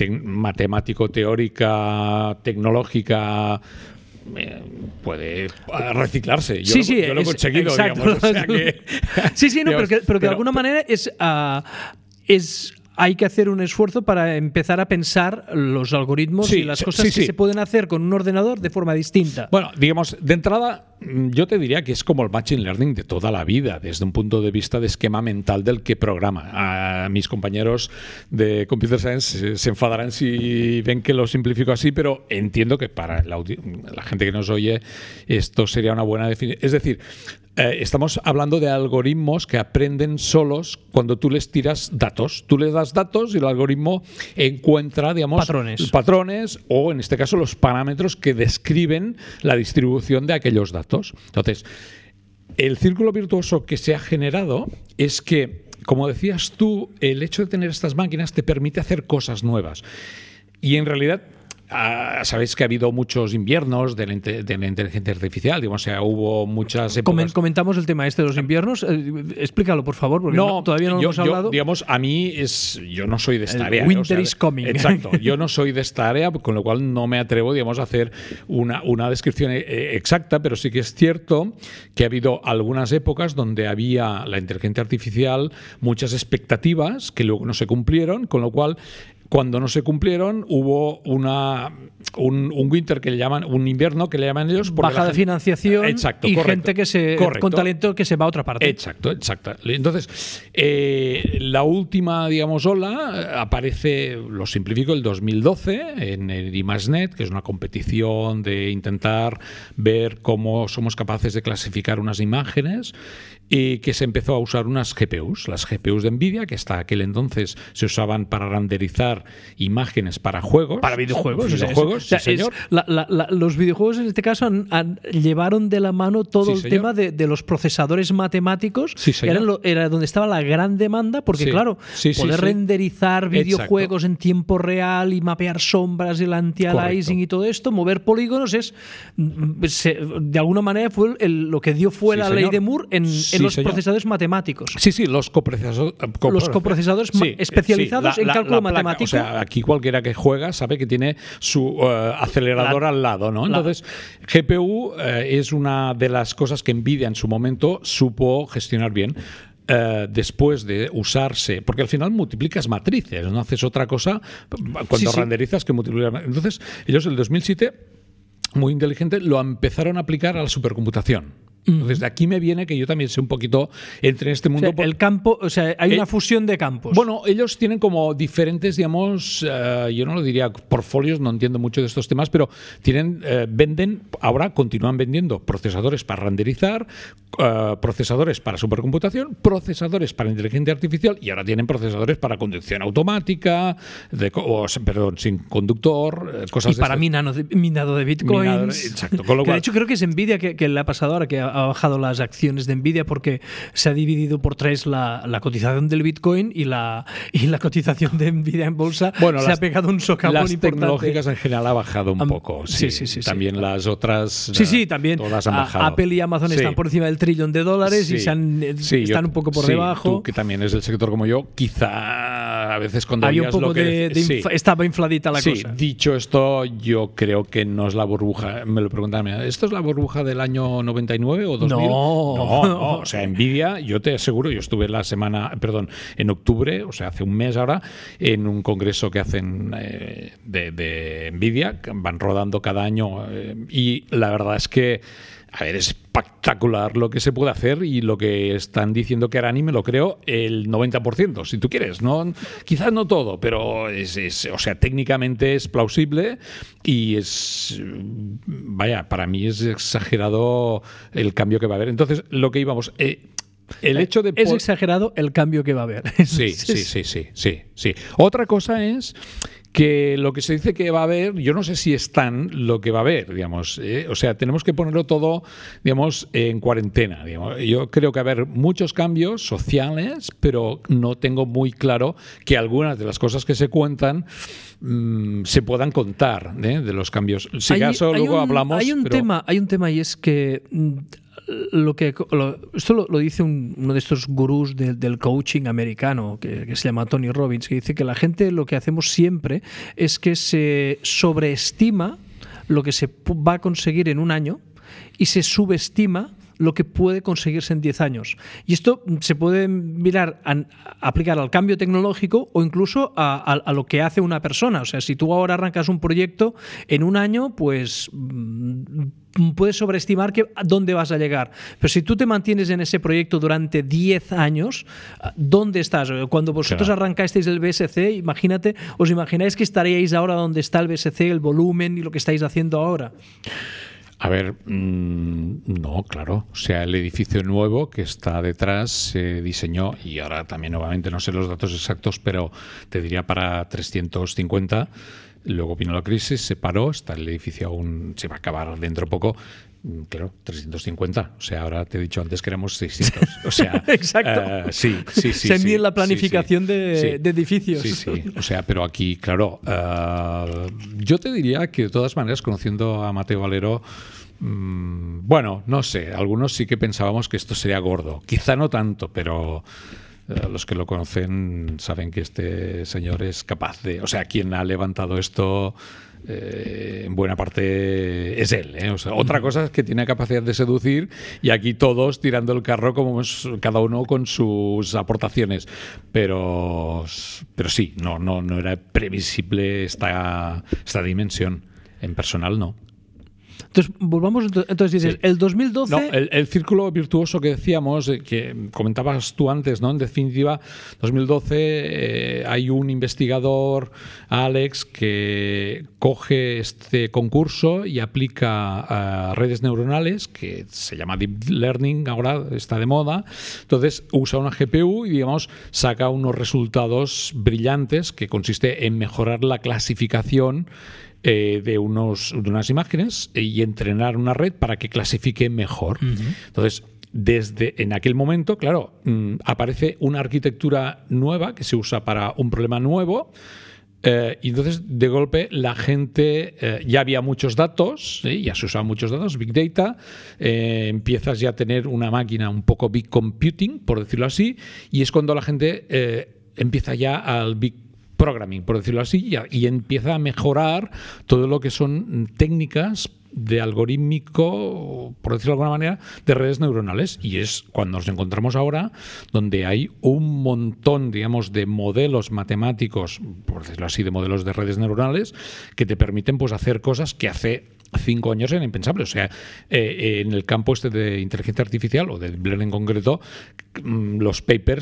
matemático-teórica, tecnológica, puede reciclarse. Yo, sí, lo, sí, yo lo he es, conseguido, exacto. digamos. O sea que, sí, sí, no, digamos, pero que, pero que pero, de alguna manera es... Uh, es hay que hacer un esfuerzo para empezar a pensar los algoritmos sí, y las cosas sí, que sí. se pueden hacer con un ordenador de forma distinta. Bueno, digamos, de entrada, yo te diría que es como el machine learning de toda la vida, desde un punto de vista de esquema mental del que programa. A mis compañeros de Computer Science se enfadarán si ven que lo simplifico así, pero entiendo que para la, la gente que nos oye esto sería una buena definición. Es decir, Eh, estamos hablando de algoritmos que aprenden solos cuando tú les tiras datos. Tú les das datos y el algoritmo encuentra, digamos, patrones. patrones o, en este caso, los parámetros que describen la distribución de aquellos datos. Entonces, el círculo virtuoso que se ha generado es que, como decías tú, el hecho de tener estas máquinas te permite hacer cosas nuevas. Y en realidad, ah, sabéis que ha habido muchos inviernos de la, de la inteligencia artificial, digamos, o sea, hubo muchas épocas... Comentamos el tema este de los inviernos. Eh, explícalo, por favor, porque no, no, todavía no lo yo, hemos hablado. Yo, digamos, a mí es... Yo no soy de esta el área. Winter ¿no? O sea, is coming. Exacto. Yo no soy de esta área, con lo cual no me atrevo, digamos, a hacer una, una descripción eh, exacta, pero sí que es cierto que ha habido algunas épocas donde había la inteligencia artificial, muchas expectativas que luego no se cumplieron, con lo cual... Cuando no se cumplieron, hubo una un, un winter que le llaman, un invierno que le llaman ellos. Baja de financiación. Exacto, y correcto, gente que se correcto. con talento que se va a otra parte. Exacto, exacto. Entonces, eh, la última, digamos, ola aparece, lo simplifico, el dos mil doce en el IMAXnet, que es una competición de intentar ver cómo somos capaces de clasificar unas imágenes, y que se empezó a usar unas G P Us, las G P Us de Nvidia, que hasta aquel entonces se usaban para renderizar imágenes para juegos. Para videojuegos. videojuegos, o sea, sí, es, señor. La, la, la, los videojuegos en este caso han, han, llevaron de la mano todo sí, el señor. tema de, de los procesadores matemáticos. Sí, era, lo, era donde estaba la gran demanda, porque sí. claro, sí, sí, poder sí. renderizar videojuegos Exacto. en tiempo real y mapear sombras, el anti-aliasing y todo esto, mover polígonos, es se, de alguna manera fue el, lo que dio fue sí, la señor. ley de Moore en, sí, en los señor. procesadores matemáticos. Sí, sí, los coprocesadores. Copro, los coprocesadores sí, especializados sí, la, en la, cálculo la placa, matemático. O sea, aquí cualquiera que juega sabe que tiene su uh, acelerador la, al lado, ¿no? Entonces, la, G P U uh, es una de las cosas que Nvidia en su momento supo gestionar bien. Uh, después de usarse, porque al final multiplicas matrices, no haces otra cosa cuando sí, sí. renderizas que multiplicar. Entonces, ellos en el dos mil siete, muy inteligente, lo empezaron a aplicar a la supercomputación. Entonces, de aquí me viene que yo también sé un poquito entre en este mundo. O sea, el campo, o sea, hay una eh, fusión de campos. Bueno, ellos tienen como diferentes, digamos, uh, yo no lo diría portfolios, no entiendo mucho de estos temas, pero tienen, uh, venden, ahora continúan vendiendo procesadores para renderizar, uh, procesadores para supercomputación, procesadores para inteligencia artificial y ahora tienen procesadores para conducción automática, de, o, perdón, sin conductor, cosas y de para estas. minado de, minado de bitcoins. Minado, exacto. Con lo que cual, de hecho creo que es Nvidia que, que le ha pasado ahora que ha bajado las acciones de Nvidia porque se ha dividido por tres la, la cotización del Bitcoin y la, y la cotización de Nvidia en bolsa. Bueno, se las, ha pegado un socavón las importante. Las tecnológicas en general ha bajado un um, poco. Sí, sí, sí. sí también sí. las otras. Sí, sí, también. Todas han bajado. Apple y Amazon sí. están por encima del trillón de dólares sí. y se han, sí, están yo, un poco por sí, debajo. Tú, que también es del sector como yo, quizá a veces cuando había un poco lo que de, de sí. inf- estaba infladita la sí, cosa. Dicho esto, yo creo que no es la burbuja. Me lo preguntaban, ¿esto es la burbuja del año noventa y nueve o dos mil? No, no, no. O sea, Nvidia, yo te aseguro, yo estuve la semana, perdón, en octubre, o sea, hace un mes ahora, en un congreso que hacen eh, de, de Nvidia, que van rodando cada año eh, y la verdad es que a ver, es espectacular lo que se puede hacer y lo que están diciendo que harán, y me lo creo, el noventa por ciento, si tú quieres. No, quizás no todo, pero es, es, o sea, técnicamente es plausible y es, vaya, para mí es exagerado el cambio que va a haber. Entonces, lo que íbamos... Eh, El hecho de es exagerado el cambio que va a haber. Sí, sí, sí, sí, sí, sí. Otra cosa es que lo que se dice que va a haber, yo no sé si es tan lo que va a haber, digamos. ¿eh? O sea, tenemos que ponerlo todo, digamos, en cuarentena. Digamos. Yo creo que va a haber muchos cambios sociales, pero no tengo muy claro que algunas de las cosas que se cuentan mmm, se puedan contar ¿eh? de los cambios. Si hay, acaso hay luego un, hablamos. Hay un pero... tema, hay un tema y es que lo que lo, esto lo, lo dice un, uno de estos gurús de, del coaching americano que, que se llama Tony Robbins, que dice que la gente lo que hacemos siempre es que se sobreestima lo que se va a conseguir en un año y se subestima lo que puede conseguirse en diez años. Y esto se puede mirar a, a aplicar al cambio tecnológico o incluso a, a, a lo que hace una persona. O sea, si tú ahora arrancas un proyecto en un año, pues puedes sobreestimar que, dónde vas a llegar. Pero si tú te mantienes en ese proyecto durante diez años, ¿dónde estás? Cuando vosotros claro. arrancasteis el B S C, imagínate, ¿os imagináis que estaríais ahora donde está el B S C, el volumen y lo que estáis haciendo ahora? A ver, mmm, no, claro. O sea, el edificio nuevo que está detrás se diseñó, y ahora también nuevamente no sé los datos exactos, pero te diría para trescientos cincuenta Luego vino la crisis, se paró, está el edificio aún, se va a acabar dentro de poco. Claro, trescientos cincuenta. O sea, ahora te he dicho antes que éramos seiscientos. O sea, exacto. Uh, sí, sí, sí. Se sí, en la planificación sí, sí. De, sí. de edificios. Sí, sí. O sea, pero aquí, claro, uh, yo te diría que de todas maneras, conociendo a Mateo Valero, mmm, bueno, no sé, algunos sí que pensábamos que esto sería gordo. Quizá no tanto, pero uh, los que lo conocen saben que este señor es capaz de... O sea, quien ha levantado esto... Eh, en buena parte es él, ¿eh? O sea, otra cosa es que tiene capacidad de seducir y aquí todos tirando el carro como es, cada uno con sus aportaciones, pero pero sí, no no no era previsible esta esta dimensión. En personal no. Entonces, volvamos, entonces dices, sí. el dos mil doce... No, el, el círculo virtuoso que decíamos, eh, que comentabas tú antes, ¿no? En definitiva, dos mil doce eh, hay un investigador, Alex, que coge este concurso y aplica a redes neuronales, que se llama Deep Learning, ahora está de moda. Entonces, usa una G P U y, digamos, saca unos resultados brillantes que consiste en mejorar la clasificación Eh, de, unos, de unas imágenes y entrenar una red para que clasifique mejor. Uh-huh. Entonces, desde en aquel momento, claro, mmm, aparece una arquitectura nueva que se usa para un problema nuevo. Eh, y entonces, de golpe, la gente, eh, ya había muchos datos, ¿sí? Ya se usaban muchos datos, Big Data, eh, empiezas ya a tener una máquina un poco Big Computing, por decirlo así, y es cuando la gente eh, empieza ya al Big Programming, por decirlo así, y, y empieza a mejorar todo lo que son técnicas de algorítmico, por decirlo de alguna manera, de redes neuronales. Y es cuando nos encontramos ahora donde hay un montón, digamos, de modelos matemáticos, por decirlo así, de modelos de redes neuronales que te permiten, pues, hacer cosas que hace cinco años eran impensables. O sea, eh, en el campo este de inteligencia artificial o de Deep Learning en concreto, los papers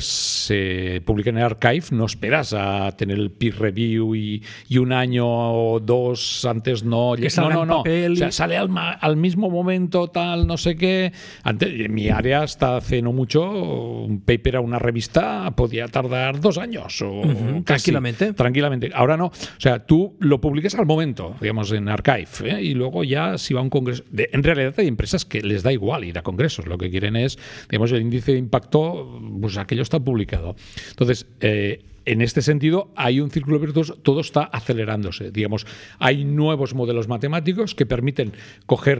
se publican en Archive, no esperas a tener el peer review y, y un año o dos antes no. Que no, no, no. Y... O sea, sale al, al mismo momento, tal, no sé qué. Antes, en mi área, hasta hace no mucho, un paper a una revista podía tardar dos años o uh-huh, casi, tranquilamente. Tranquilamente. Ahora no. O sea, tú lo publicas al momento, digamos, en Archive, ¿eh? Y luego ya si va a un congreso. De, en realidad hay empresas que les da igual ir a congresos. Lo que quieren es, digamos, el índice de impacto, pues aquello está publicado. Entonces, eh, en este sentido, hay un círculo virtuoso, todo está acelerándose. Digamos, hay nuevos modelos matemáticos que permiten coger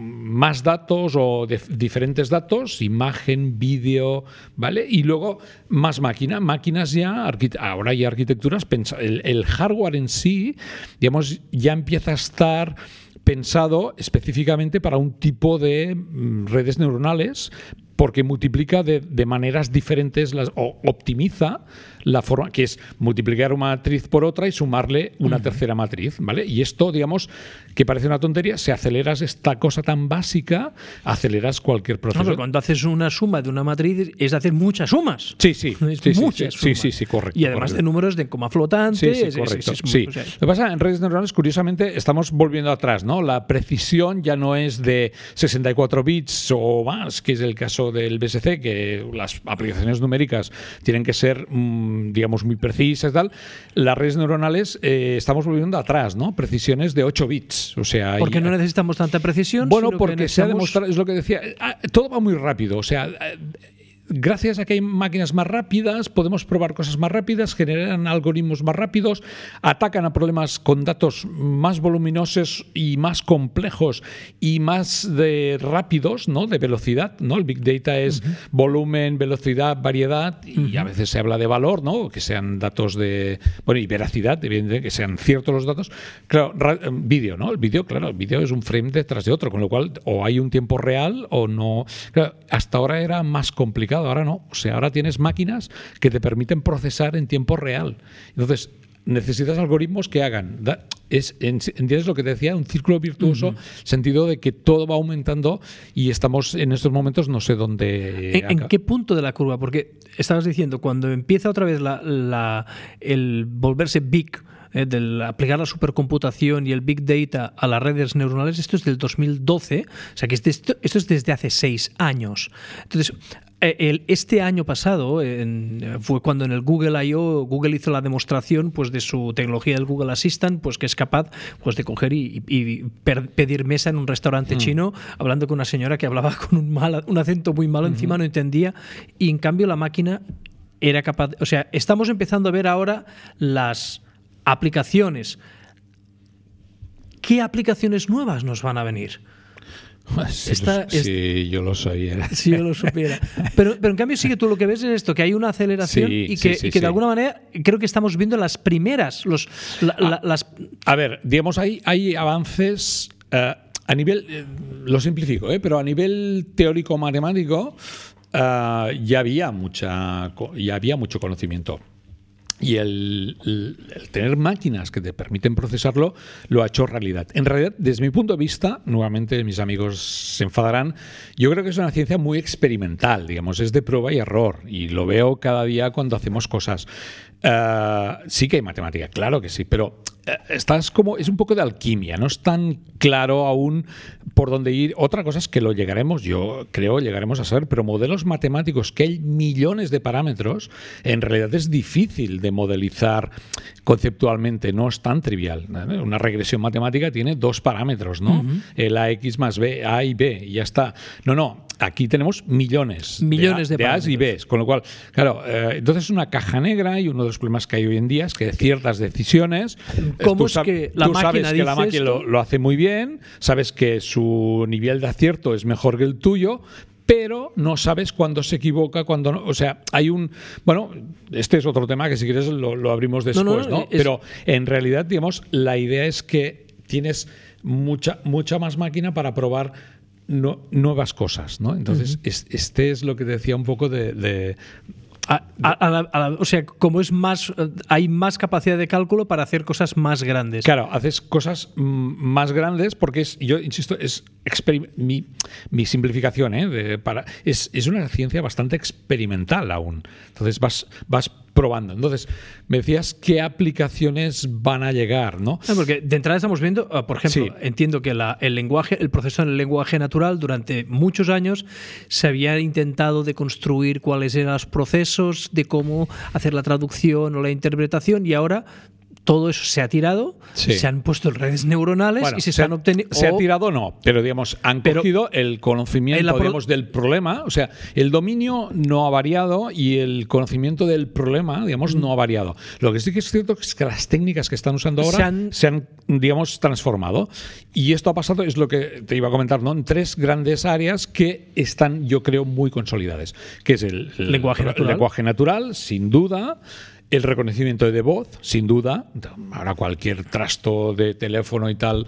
más datos o de diferentes datos, imagen, vídeo, ¿vale? Y luego más máquina, máquinas ya, ahora hay arquitecturas, el, el hardware en sí, digamos, ya empieza a estar pensado específicamente para un tipo de redes neuronales, porque multiplica de, de maneras diferentes las, o optimiza la forma, que es multiplicar una matriz por otra y sumarle una uh-huh. tercera matriz, ¿vale? Y esto, digamos, que parece una tontería, si aceleras esta cosa tan básica, aceleras cualquier proceso. No, pero cuando haces una suma de una matriz es hacer muchas sumas. Sí, sí. Es sí, muchas sí, sumas. sí, sí, sí, correcto. Y además correcto. de números de coma flotante. Sí, sí, es, correcto. Es, es, es, sí. o sea, Lo que pasa en redes neuronales, curiosamente, estamos volviendo atrás, ¿no? La precisión ya no es de sesenta y cuatro bits o más, que es el caso del B S C, que las aplicaciones numéricas tienen que ser, mmm, digamos, muy precisas y tal. Las redes neuronales eh, estamos volviendo atrás, ¿no? Precisiones de ocho bits. O sea, ¿por qué no necesitamos tanta precisión? Bueno, sino porque que se ha necesitamos... demostrado, es lo que decía, todo va muy rápido. O sea, gracias a que hay máquinas más rápidas, podemos probar cosas más rápidas, generan algoritmos más rápidos, atacan a problemas con datos más voluminosos y más complejos y más de rápidos, ¿no? De velocidad, ¿no? El Big Data es uh-huh. volumen, velocidad, variedad y uh-huh. a veces se habla de valor, ¿no? Que sean datos de... Bueno, y veracidad, evidentemente, que sean ciertos los datos. Claro, ra- vídeo, ¿no? El vídeo, claro, el vídeo es un frame detrás de otro, con lo cual o hay un tiempo real o no... Claro, hasta ahora era más complicado. Ahora no, o sea, ahora tienes máquinas que te permiten procesar en tiempo real. Entonces, necesitas algoritmos que hagan. Es, ¿entiendes lo que te decía? Un círculo virtuoso, uh-huh. sentido de que todo va aumentando y estamos en estos momentos no sé dónde... ¿En, ¿en qué punto de la curva? Porque estabas diciendo, cuando empieza otra vez la, la, el volverse big, eh, del aplicar la supercomputación y el Big Data a las redes neuronales, esto es del dos mil doce, o sea que esto, esto es desde hace seis años. Entonces, El, este año pasado en, fue cuando en el Google I O Google hizo la demostración pues, de su tecnología del Google Assistant, pues que es capaz pues, de coger y, y per, pedir mesa en un restaurante mm. chino, hablando con una señora que hablaba con un, mal, un acento muy malo, mm-hmm. encima no entendía, y en cambio la máquina era capaz... O sea, estamos empezando a ver ahora las aplicaciones. ¿Qué aplicaciones nuevas nos van a venir? Si, Esta, si es, yo lo sabía. Si yo lo supiera. Pero, pero en cambio sí que tú lo que ves es esto, que hay una aceleración sí, y que, sí, sí, y que sí. de alguna manera creo que estamos viendo las primeras. Los, la, a, la, las... a ver, digamos, hay, hay avances uh, a nivel, eh, lo simplifico, eh, pero a nivel teórico-matemático uh, ya había mucha, ya había mucho conocimiento. Y el, el, el tener máquinas que te permiten procesarlo lo ha hecho realidad. En realidad, desde mi punto de vista, nuevamente mis amigos se enfadarán, yo creo que es una ciencia muy experimental, digamos, es de prueba y error. Y lo veo cada día cuando hacemos cosas. Uh, sí que hay matemática, claro que sí, pero uh, estás como, es un poco de alquimia, no es tan claro aún por dónde ir. Otra cosa es que lo llegaremos, yo creo, llegaremos a saber, pero modelos matemáticos que hay millones de parámetros, en realidad es difícil de modelizar conceptualmente, no es tan trivial. Una regresión matemática tiene dos parámetros, ¿no? Uh-huh. El A X más B, A y B, y ya está. No, no, aquí tenemos millones, millones de, de, A, de A's y B's, con lo cual, claro, eh, entonces es una caja negra y uno de los problemas que hay hoy en día es que ciertas decisiones, ¿cómo tú, es que la tú máquina sabes que dice la máquina lo, lo hace muy bien, sabes que su nivel de acierto es mejor que el tuyo, pero no sabes cuándo se equivoca, cuándo no. O sea, hay un... Bueno, este es otro tema que si quieres lo, lo abrimos después, ¿no? no, no, ¿no? Es... Pero en realidad, digamos, la idea es que tienes mucha, mucha más máquina para probar no, nuevas cosas, ¿no? Entonces, uh-huh. es, este es lo que decía un poco de... de A, a, a la, a la, o sea, como es más, hay más capacidad de cálculo para hacer cosas más grandes. Claro, haces cosas mm, más grandes porque es, yo insisto, es mi, mi simplificación, ¿eh? De, para, es, es una ciencia bastante experimental aún. Entonces vas, vas probando. Entonces, me decías qué aplicaciones van a llegar, ¿no? No, porque de entrada estamos viendo, por ejemplo, sí. entiendo que la, el lenguaje, el proceso en el lenguaje natural durante muchos años se había intentado deconstruir cuáles eran los procesos de cómo hacer la traducción o la interpretación, y ahora todo eso se ha tirado, sí. se han puesto redes neuronales bueno, y se, se están obteniendo... Se ha tirado no, pero digamos, han pero, cogido el conocimiento pro... digamos, del problema, o sea, el dominio no ha variado y el conocimiento del problema, digamos, mm. no ha variado. Lo que sí que es cierto es que las técnicas que están usando ahora se han, se han digamos, transformado. Y esto ha pasado, es lo que te iba a comentar, ¿no? En tres grandes áreas que están, yo creo, muy consolidadas, que es el, el, lenguaje, el natural. lenguaje natural, sin duda. El reconocimiento de voz, sin duda, ahora cualquier trasto de teléfono y tal,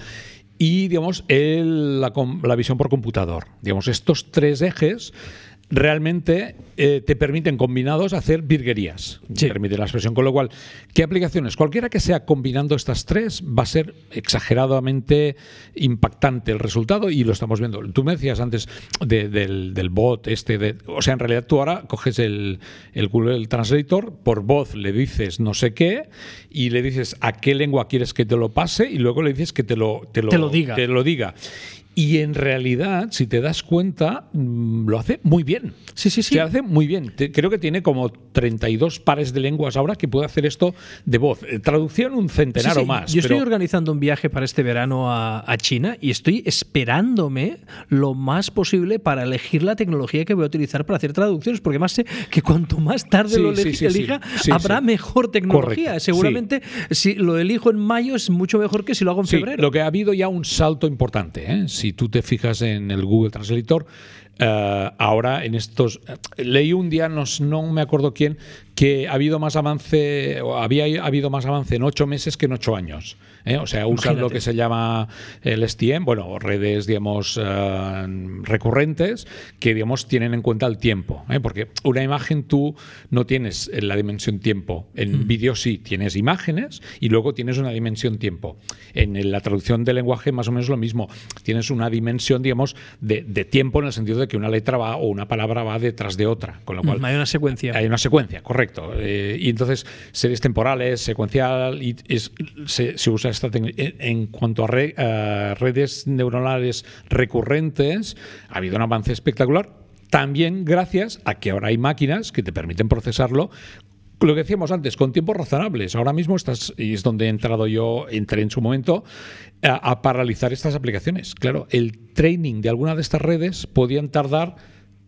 y digamos el, la, la visión por computador. Digamos, estos tres ejes realmente eh, te permiten combinados hacer virguerías, sí. permite la expresión, con lo cual, ¿qué aplicaciones? Cualquiera que sea combinando estas tres va a ser exageradamente impactante el resultado, y lo estamos viendo. Tú me decías antes de, del, del bot este, de, o sea, en realidad tú ahora coges el, el Google Translator, por voz le dices no sé qué y le dices a qué lengua quieres que te lo pase y luego le dices que te lo, te lo, te lo diga. Te lo diga. Y en realidad, si te das cuenta, lo hace muy bien. Sí, sí, sí. Lo hace muy bien. Creo que tiene como treinta y dos pares de lenguas ahora que puede hacer esto de voz. Traducción un centenar sí, sí. o más. Yo pero... estoy organizando un viaje para este verano a, a China y estoy esperándome lo más posible para elegir la tecnología que voy a utilizar para hacer traducciones, porque más sé que cuanto más tarde sí, lo elija, sí, sí, elija sí, habrá sí. mejor tecnología. Correcto. Seguramente sí. si lo elijo en mayo es mucho mejor que si lo hago en sí, febrero. Lo que ha habido ya un salto importante, ¿eh? Si tú te fijas en el Google Translator, uh, ahora en estos... Leí un día, no, no me acuerdo quién, que ha habido más avance, o había habido más avance en ocho meses que en ocho años. ¿eh? O sea, usan Imagínate. lo que se llama el S T M, bueno, redes, digamos, uh, recurrentes, que, digamos, tienen en cuenta el tiempo. ¿eh? Porque una imagen tú no tienes la dimensión tiempo. En mm. vídeo sí, tienes imágenes y luego tienes una dimensión tiempo. En la traducción del lenguaje más o menos lo mismo. Tienes una dimensión, digamos, de, de tiempo en el sentido de que una letra va o una palabra va detrás de otra. Con lo cual mm, hay una secuencia. Hay una secuencia, correcto. correcto. Eh, y entonces, series temporales, secuencial, y es, se, se usa esta técnica. En, en cuanto a, re, a redes neuronales recurrentes, ha habido un avance espectacular, también gracias a que ahora hay máquinas que te permiten procesarlo. Lo que decíamos antes, con tiempos razonables. Ahora mismo estás, y es donde he entrado yo, entré en su momento, a, a paralizar estas aplicaciones. Claro, el training de alguna de estas redes podían tardar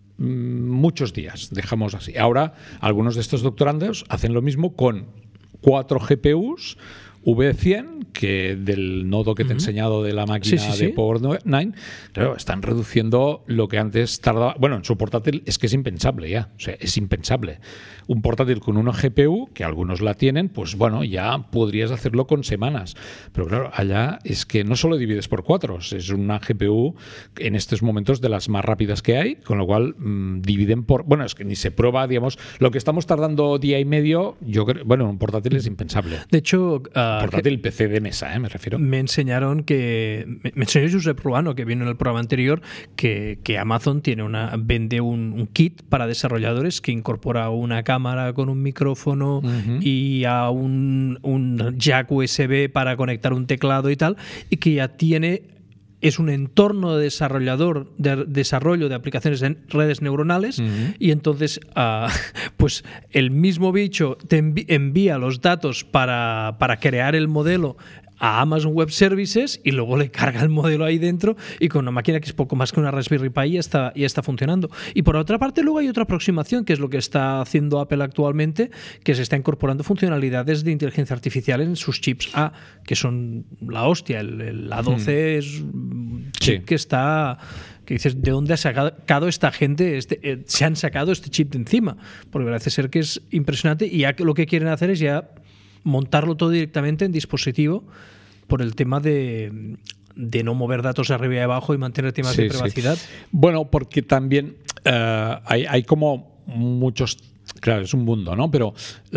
mmm, muchos días, dejamos así. Ahora, algunos de estos doctorandos hacen lo mismo con cuatro G P Us V cien, que del nodo que te he enseñado de la máquina sí, sí, de sí. Power nueve, claro, están reduciendo lo que antes tardaba. Bueno, en su portátil es que es impensable ya, o sea, es impensable. Un portátil con una G P U, que algunos la tienen, pues bueno, ya podrías hacerlo con semanas. Pero claro, allá es que no solo divides por cuatro, es una G P U en estos momentos de las más rápidas que hay, con lo cual mmm, dividen por... Bueno, es que ni se prueba, digamos, lo que estamos tardando día y medio, yo creo, bueno, en un portátil es impensable. De hecho... Uh, portátil P C de mesa, ¿eh? Me refiero. Me enseñaron que... Me enseñó Josep Ruano, que vino en el programa anterior, que, que Amazon tiene una vende un, un kit para desarrolladores que incorpora una cámara con un micrófono uh-huh. y a un, un jack U S B para conectar un teclado y tal, y que ya tiene... es un entorno de desarrollador de desarrollo de aplicaciones en redes neuronales uh-huh. y entonces uh, pues el mismo bicho te envi- envía los datos para, para crear el modelo a Amazon Web Services y luego le carga el modelo ahí dentro y con una máquina que es poco más que una Raspberry Pi ya está, ya está funcionando. Y por otra parte luego hay otra aproximación, que es lo que está haciendo Apple actualmente, que se está incorporando funcionalidades de inteligencia artificial en sus chips A, que son la hostia. El, el A doce hmm. es un chip sí. que está... que dices, ¿de dónde ha sacado esta gente? Este, eh, se han sacado este chip de encima, porque parece ser que es impresionante y ya lo que quieren hacer es ya montarlo todo directamente en dispositivo por el tema de, de no mover datos arriba y abajo y mantener temas sí, de privacidad. Sí. Bueno, porque también uh, hay, hay como muchos... Claro, es un mundo, ¿no? Pero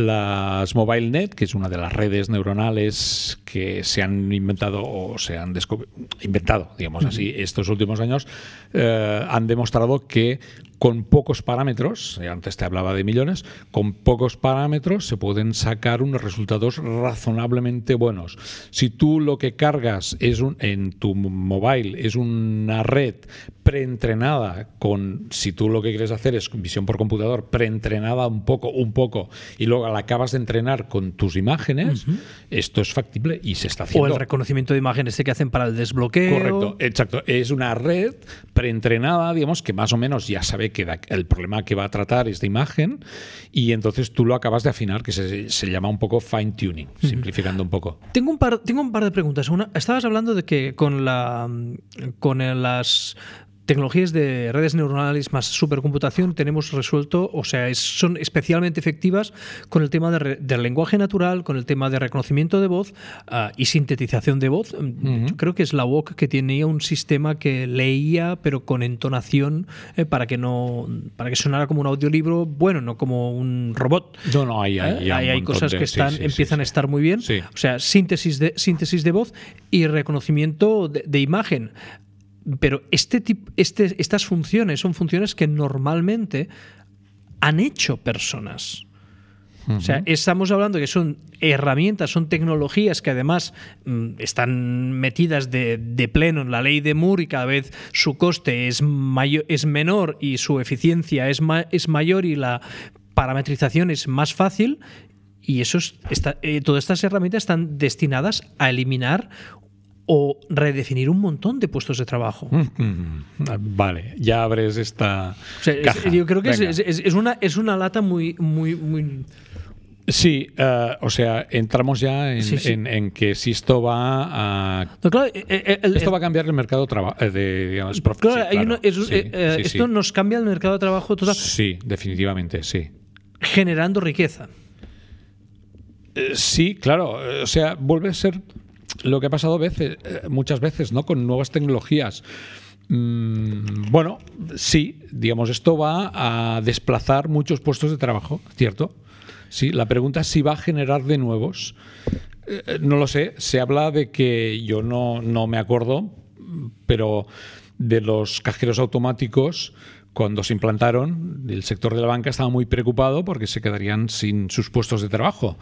las MobileNet, que es una de las redes neuronales que se han inventado o se han descub- inventado, digamos así, estos últimos años, eh, han demostrado que con pocos parámetros, antes te hablaba de millones, con pocos parámetros se pueden sacar unos resultados razonablemente buenos. Si tú lo que cargas es un, en tu mobile es una red preentrenada con, si tú lo que quieres hacer es visión por computador, preentrenada un poco, un poco, y luego la acabas de entrenar con tus imágenes, uh-huh. esto es factible y se está haciendo. O el reconocimiento de imágenes que hacen para el desbloqueo. Correcto, exacto. Es una red preentrenada, digamos, que más o menos ya sabe que el problema que va a tratar es de imagen y entonces tú lo acabas de afinar, que se, se llama un poco fine tuning, uh-huh. simplificando un poco. Tengo un par, tengo un par de preguntas. Una, estabas hablando de que con la con las tecnologías de redes neuronales más supercomputación tenemos resuelto, o sea, es, son especialmente efectivas con el tema de re, del lenguaje natural, con el tema de reconocimiento de voz uh, y sintetización de voz. Uh-huh. Yo creo que es la U O C que tenía un sistema que leía, pero con entonación eh, para que no para que sonara como un audiolibro, bueno, no como un robot. No, no, hay, hay, ¿Eh? hay, hay cosas de, que están, sí, sí, empiezan sí, sí. a estar muy bien. Sí. O sea, síntesis de, síntesis de voz y reconocimiento de, de imagen. Pero este tipo, este, estas funciones son funciones que normalmente han hecho personas. Uh-huh. O sea, estamos hablando que son herramientas, son tecnologías que además mmm, están metidas de, de pleno en la ley de Moore y cada vez su coste es, mayor, es menor y su eficiencia es, ma- es mayor y la parametrización es más fácil. Y eso es, está, eh, todas estas herramientas están destinadas a eliminar o redefinir un montón de puestos de trabajo. Vale, ya abres esta o sea, caja. Es, yo creo que es, es, es, una, es una lata muy... muy, muy... Sí, uh, o sea, entramos ya en, sí, sí. En, en que si esto va a... No, claro, el, el, esto va a cambiar el mercado traba- de digamos, prof, claro, sí, claro. Una, es, sí, eh, sí, esto sí. nos cambia el mercado de trabajo total. Sí, definitivamente, sí. Generando riqueza. Eh, sí, claro. O sea, vuelve a ser... Lo que ha pasado veces, muchas veces, ¿no? Con nuevas tecnologías. Mm, bueno, sí, digamos, esto va a desplazar muchos puestos de trabajo, ¿cierto? Sí, la pregunta es si va a generar de nuevos. Eh, no lo sé, se habla de que, yo no, no me acuerdo, pero de los cajeros automáticos cuando se implantaron, el sector de la banca estaba muy preocupado porque se quedarían sin sus puestos de trabajo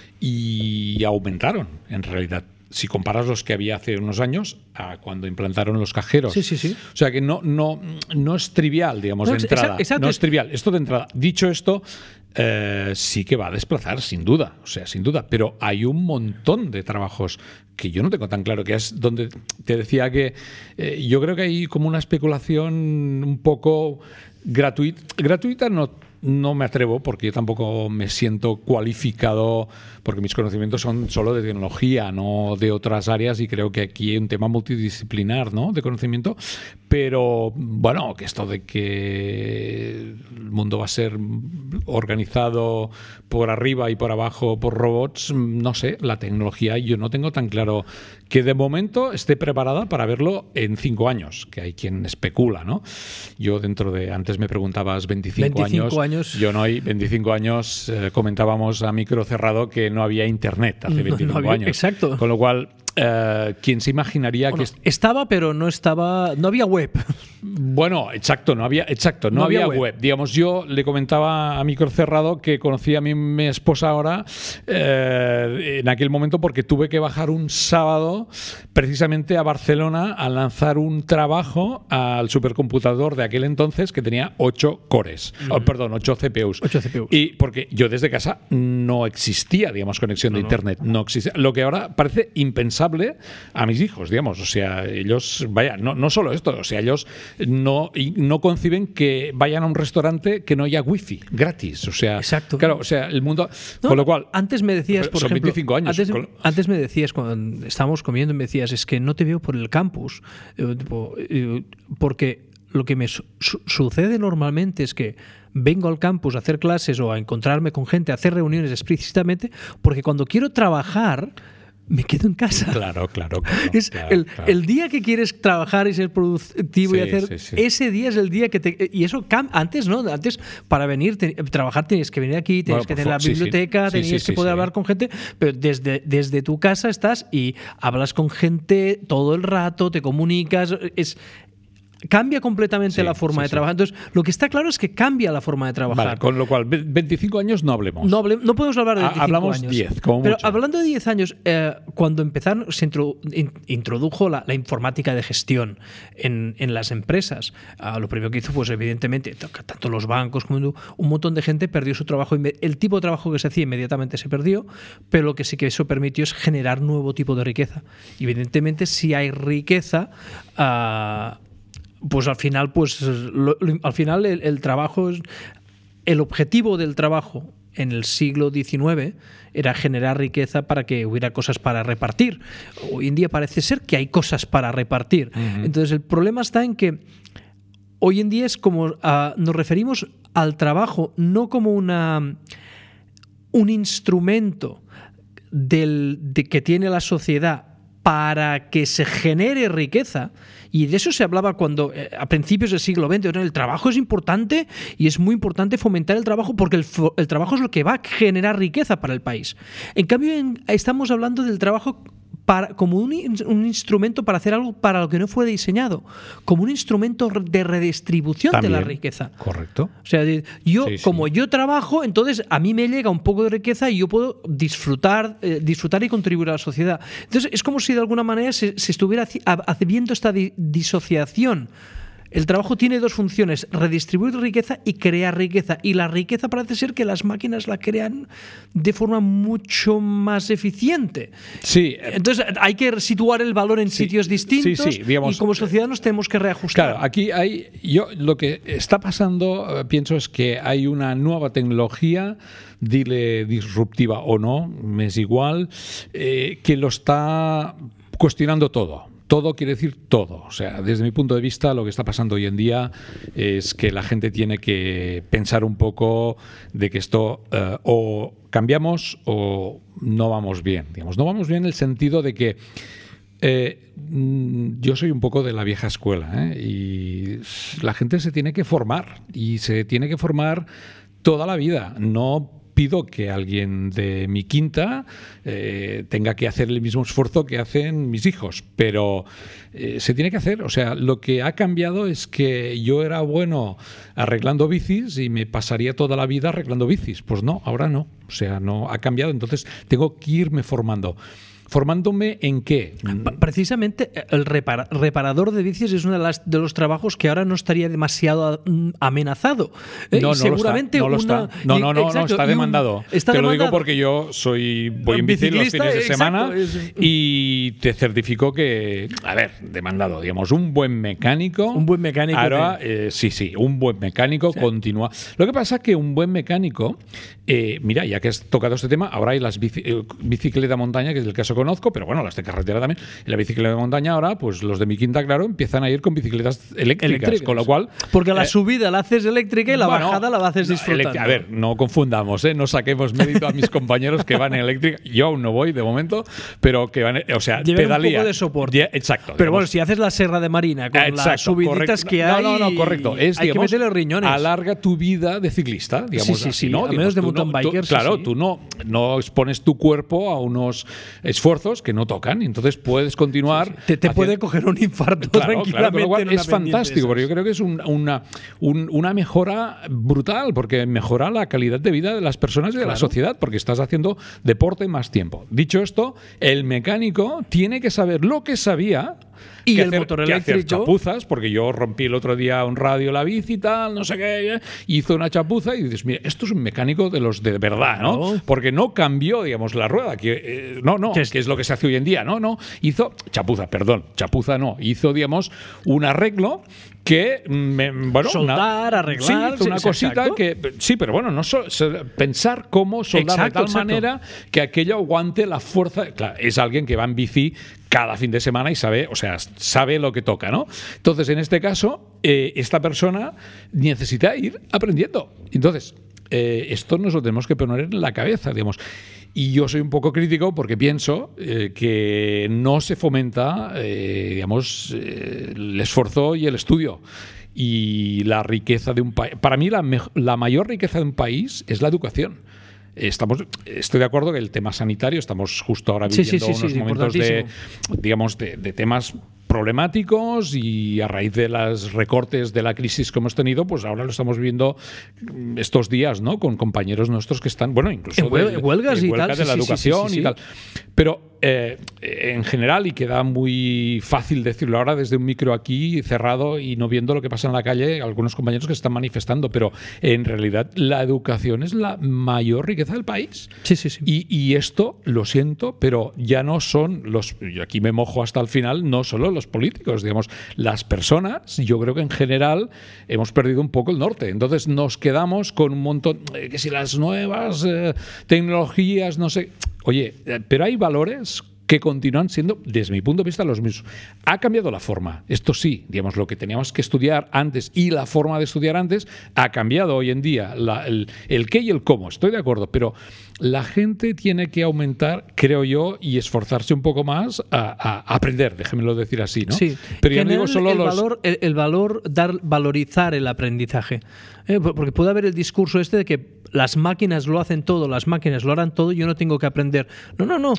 y aumentaron, en realidad. Si comparas los que había hace unos años a cuando implantaron los cajeros. Sí, sí, sí. O sea que no, no, no es trivial, digamos, No, de entrada. exacto. No es trivial. Esto de entrada. Dicho esto, eh, sí que va a desplazar, sin duda. O sea, sin duda. Pero hay un montón de trabajos que yo no tengo tan claro, que es donde te decía que eh, yo creo que hay como una especulación un poco gratuita. Gratuita no. No me atrevo porque yo tampoco me siento cualificado porque mis conocimientos son solo de tecnología, no de otras áreas, y creo que aquí hay un tema multidisciplinar, ¿no?, de conocimiento. Pero bueno, que esto de que el mundo va a ser organizado por arriba y por abajo por robots, no sé, la tecnología yo no tengo tan claro que de momento esté preparada para verlo en cinco años, que hay quien especula, ¿no? Yo dentro de, antes me preguntabas veinticinco, veinticinco años, años. Yo no hay veinticinco años, eh, comentábamos a micro cerrado que no había internet hace veinticinco no había, años. Exacto. Con lo cual, eh, ¿quién se imaginaría bueno, que est- estaba, pero no estaba, no había web? Bueno, exacto, no había, exacto, no, No había, había web. web. Digamos, yo le comentaba a micro cerrado que conocí a mi, mi esposa ahora eh, en aquel momento porque tuve que bajar un sábado precisamente a Barcelona a lanzar un trabajo al supercomputador de aquel entonces que tenía ocho cores, mm. oh, perdón, ocho C P Us. ocho C P Us. Y porque yo desde casa no existía, digamos, conexión no, de no. internet, no existía. Lo que ahora parece impensable a mis hijos, digamos, o sea, ellos, vaya, no, no solo esto, o sea, ellos no, no conciben que vayan a un restaurante que no haya wifi gratis, o sea, exacto. Claro, o sea, el mundo, no, con lo cual, antes me decías, por son ejemplo, veinticinco años. Antes, Con... antes me decías cuando estábamos comiendo, me decías, es que no te veo por el campus, eh, tipo, eh, porque lo que me su sucede normalmente es que vengo al campus a hacer clases o a encontrarme con gente, a hacer reuniones explícitamente, porque cuando quiero trabajar me quedo en casa. Claro, claro. claro es claro, el, claro. el día que quieres trabajar y ser productivo sí, y hacer, sí, sí. ese día es el día que te... Y eso antes, ¿no? Antes, para venir, te, trabajar tenías que venir aquí, tenías bueno, que tener la sí, biblioteca, sí. tenías sí, que sí, poder sí. hablar con gente, pero desde, desde tu casa estás y hablas con gente todo el rato, te comunicas... es Cambia completamente sí, la forma sí, de sí. trabajar. Entonces, lo que está claro es que cambia la forma de trabajar. Vale, con lo cual, veinticinco años no hablemos. No, hable, no podemos hablar de veinticinco Hablamos años. diez, como Pero mucho. hablando de diez años, eh, cuando empezaron, se intro, in, introdujo la, la informática de gestión en, en las empresas, uh, lo primero que hizo, pues evidentemente, tanto los bancos como un montón de gente perdió su trabajo. El tipo de trabajo que se hacía inmediatamente se perdió, pero lo que sí que eso permitió es generar nuevo tipo de riqueza. Y evidentemente, si hay riqueza... Uh, pues al final, pues lo, lo, al final el, el trabajo es, el objetivo del trabajo en el siglo diecinueve era generar riqueza para que hubiera cosas para repartir. Hoy en día parece ser que hay cosas para repartir. Uh-huh. Entonces el problema está en que hoy en día es como uh, nos referimos al trabajo no como una un instrumento del, de que tiene la sociedad para que se genere riqueza. Y de eso se hablaba cuando, eh, a principios del siglo veinte, el trabajo es importante y es muy importante fomentar el trabajo porque el, el trabajo es lo que va a generar riqueza para el país. En cambio, en, estamos hablando del trabajo para, como un, un instrumento para hacer algo para lo que no fue diseñado, como un instrumento de redistribución También, de la riqueza. Correcto. O sea, yo, sí, sí. como yo trabajo, entonces a mí me llega un poco de riqueza y yo puedo disfrutar, eh, disfrutar y contribuir a la sociedad. Entonces, es como si de alguna manera se, se estuviera haciendo esta di disociación. El trabajo tiene dos funciones, redistribuir riqueza y crear riqueza. Y la riqueza parece ser que las máquinas la crean de forma mucho más eficiente. Sí. Entonces hay que situar el valor en sí, sitios distintos sí, sí, digamos, y como sociedad nos tenemos que reajustar. Claro, aquí hay... Yo lo que está pasando, eh, pienso, es que hay una nueva tecnología, dile disruptiva o no, me es igual, eh, que lo está cuestionando todo. Todo quiere decir todo. O sea, desde mi punto de vista, lo que está pasando hoy en día es que la gente tiene que pensar un poco de que esto uh, o cambiamos o no vamos bien. Digamos, no vamos bien en el sentido de que eh, yo soy un poco de la vieja escuela, ¿eh? Y la gente se tiene que formar y se tiene que formar toda la vida, no pido que alguien de mi quinta eh, tenga que hacer el mismo esfuerzo que hacen mis hijos, pero eh, se tiene que hacer. O sea, lo que ha cambiado es que yo era bueno arreglando bicis y me pasaría toda la vida arreglando bicis. Pues no, ahora no. O sea, no ha cambiado. Entonces tengo que irme formando. ¿Formándome en qué? Precisamente el repara, reparador de bicis es uno de, las, de los trabajos que ahora no estaría demasiado amenazado. ¿eh? No, no seguramente lo está. No, una, lo está. no, no, no, exacto, no está demandado. Un, está te demandado. Lo digo porque yo soy voy en bici los fines de semana exacto, y te certifico que, a ver, demandado, digamos, un buen mecánico. Un buen mecánico. Ahora, de... eh, sí, sí, un buen mecánico sí. continúa. Lo que pasa es que un buen mecánico, eh, mira, ya que has tocado este tema, ahora hay las bici, eh, bicicleta montaña, que es el caso conozco, pero bueno, las de carretera también. Y la bicicleta de montaña ahora, pues los de mi quinta, claro, empiezan a ir con bicicletas eléctricas, eléctricas. Con lo cual... Porque la eh, subida la haces eléctrica y la bueno, bajada la haces disfrutando. No, a ver, no confundamos, ¿eh? No saquemos mérito a mis compañeros que van en eléctrica. Yo aún no voy, de momento, pero que van... O sea, lleven pedalía. un poco de soporte. Ya, exacto. Pero digamos, bueno, si haces la Serra de Marina con exacto, las subiditas correcto. que hay... No, no, no, correcto. Es, hay digamos, que meterle riñones. Alarga tu vida de ciclista, digamos. Sí, sí, así, sí. ¿no? A Digamos, menos de tú mountain no, tú, bikers. Claro, sí. tú no, no expones tu cuerpo a unos esfuerzos que no tocan. Entonces puedes continuar. Sí, sí. Te, te haciendo... puede coger un infarto claro, tranquilamente. Claro, en una es fantástico, porque yo creo que es un, una, un, una mejora brutal, porque mejora la calidad de vida de las personas y de claro. la sociedad, porque estás haciendo deporte más tiempo. Dicho esto, el mecánico tiene que saber lo que sabía. Y que el hacer, motor que eléctrico. Hacer chapuzas, porque yo rompí el otro día un radio la bici y tal, no sé qué, hizo una chapuza y dices, mira, esto es un mecánico de los de verdad, ¿no? No. Porque no cambió, digamos, la rueda, que eh, no, no, es? que es lo que se hace hoy en día, no, no, hizo chapuza, perdón, chapuza no, hizo, digamos, un arreglo que, me, bueno, soldar, una, arreglar, sí, hizo una sí, cosita exacto. que, sí, pero bueno, no so, pensar cómo soldar exacto, de tal exacto. manera que aquello aguante la fuerza. Claro, es alguien que va en bici cada fin de semana y sabe, o sea, sabe lo que toca, ¿no? Entonces, en este caso, eh, esta persona necesita ir aprendiendo. Entonces, eh, esto nos lo tenemos que poner en la cabeza, digamos. Y yo soy un poco crítico porque pienso eh, que no se fomenta, eh, digamos, eh, el esfuerzo y el estudio. Y la riqueza de un país. Para mí, la, la mayor riqueza de un país es la educación. Estamos, estoy de acuerdo que el tema sanitario, estamos justo ahora viviendo sí, sí, sí, unos sí, momentos de, digamos, de, de temas problemáticos y a raíz de los recortes de la crisis que hemos tenido, pues ahora lo estamos viendo estos días, ¿no? Con compañeros nuestros que están, bueno, incluso en huel- de, huelgas de, y huelgas tal, de la sí, educación sí, sí, sí, y sí. tal. Pero eh, en general, y queda muy fácil decirlo ahora desde un micro aquí cerrado y no viendo lo que pasa en la calle, algunos compañeros que se están manifestando, pero en realidad la educación es la mayor riqueza del país. Sí, sí, sí. Y, y esto, lo siento, pero ya no son los, y aquí me mojo hasta el final, no solo los políticos, digamos, las personas, yo creo que en general hemos perdido un poco el norte. Entonces nos quedamos con un montón, eh, que si las nuevas eh, tecnologías, no sé... Oye, eh, pero hay valores que continúan siendo, desde mi punto de vista, los mismos. Ha cambiado la forma. Esto sí, digamos, lo que teníamos que estudiar antes y la forma de estudiar antes ha cambiado hoy en día. La, el, el qué y el cómo, estoy de acuerdo, pero la gente tiene que aumentar, creo yo, y esforzarse un poco más a, a aprender, déjemelo decir así, ¿no? Sí, pero ya no digo solo el los... valor, el, el valor, dar, valorizar el aprendizaje. Eh, porque puede haber el discurso este de que las máquinas lo hacen todo, las máquinas lo harán todo, yo no tengo que aprender. No, no, no.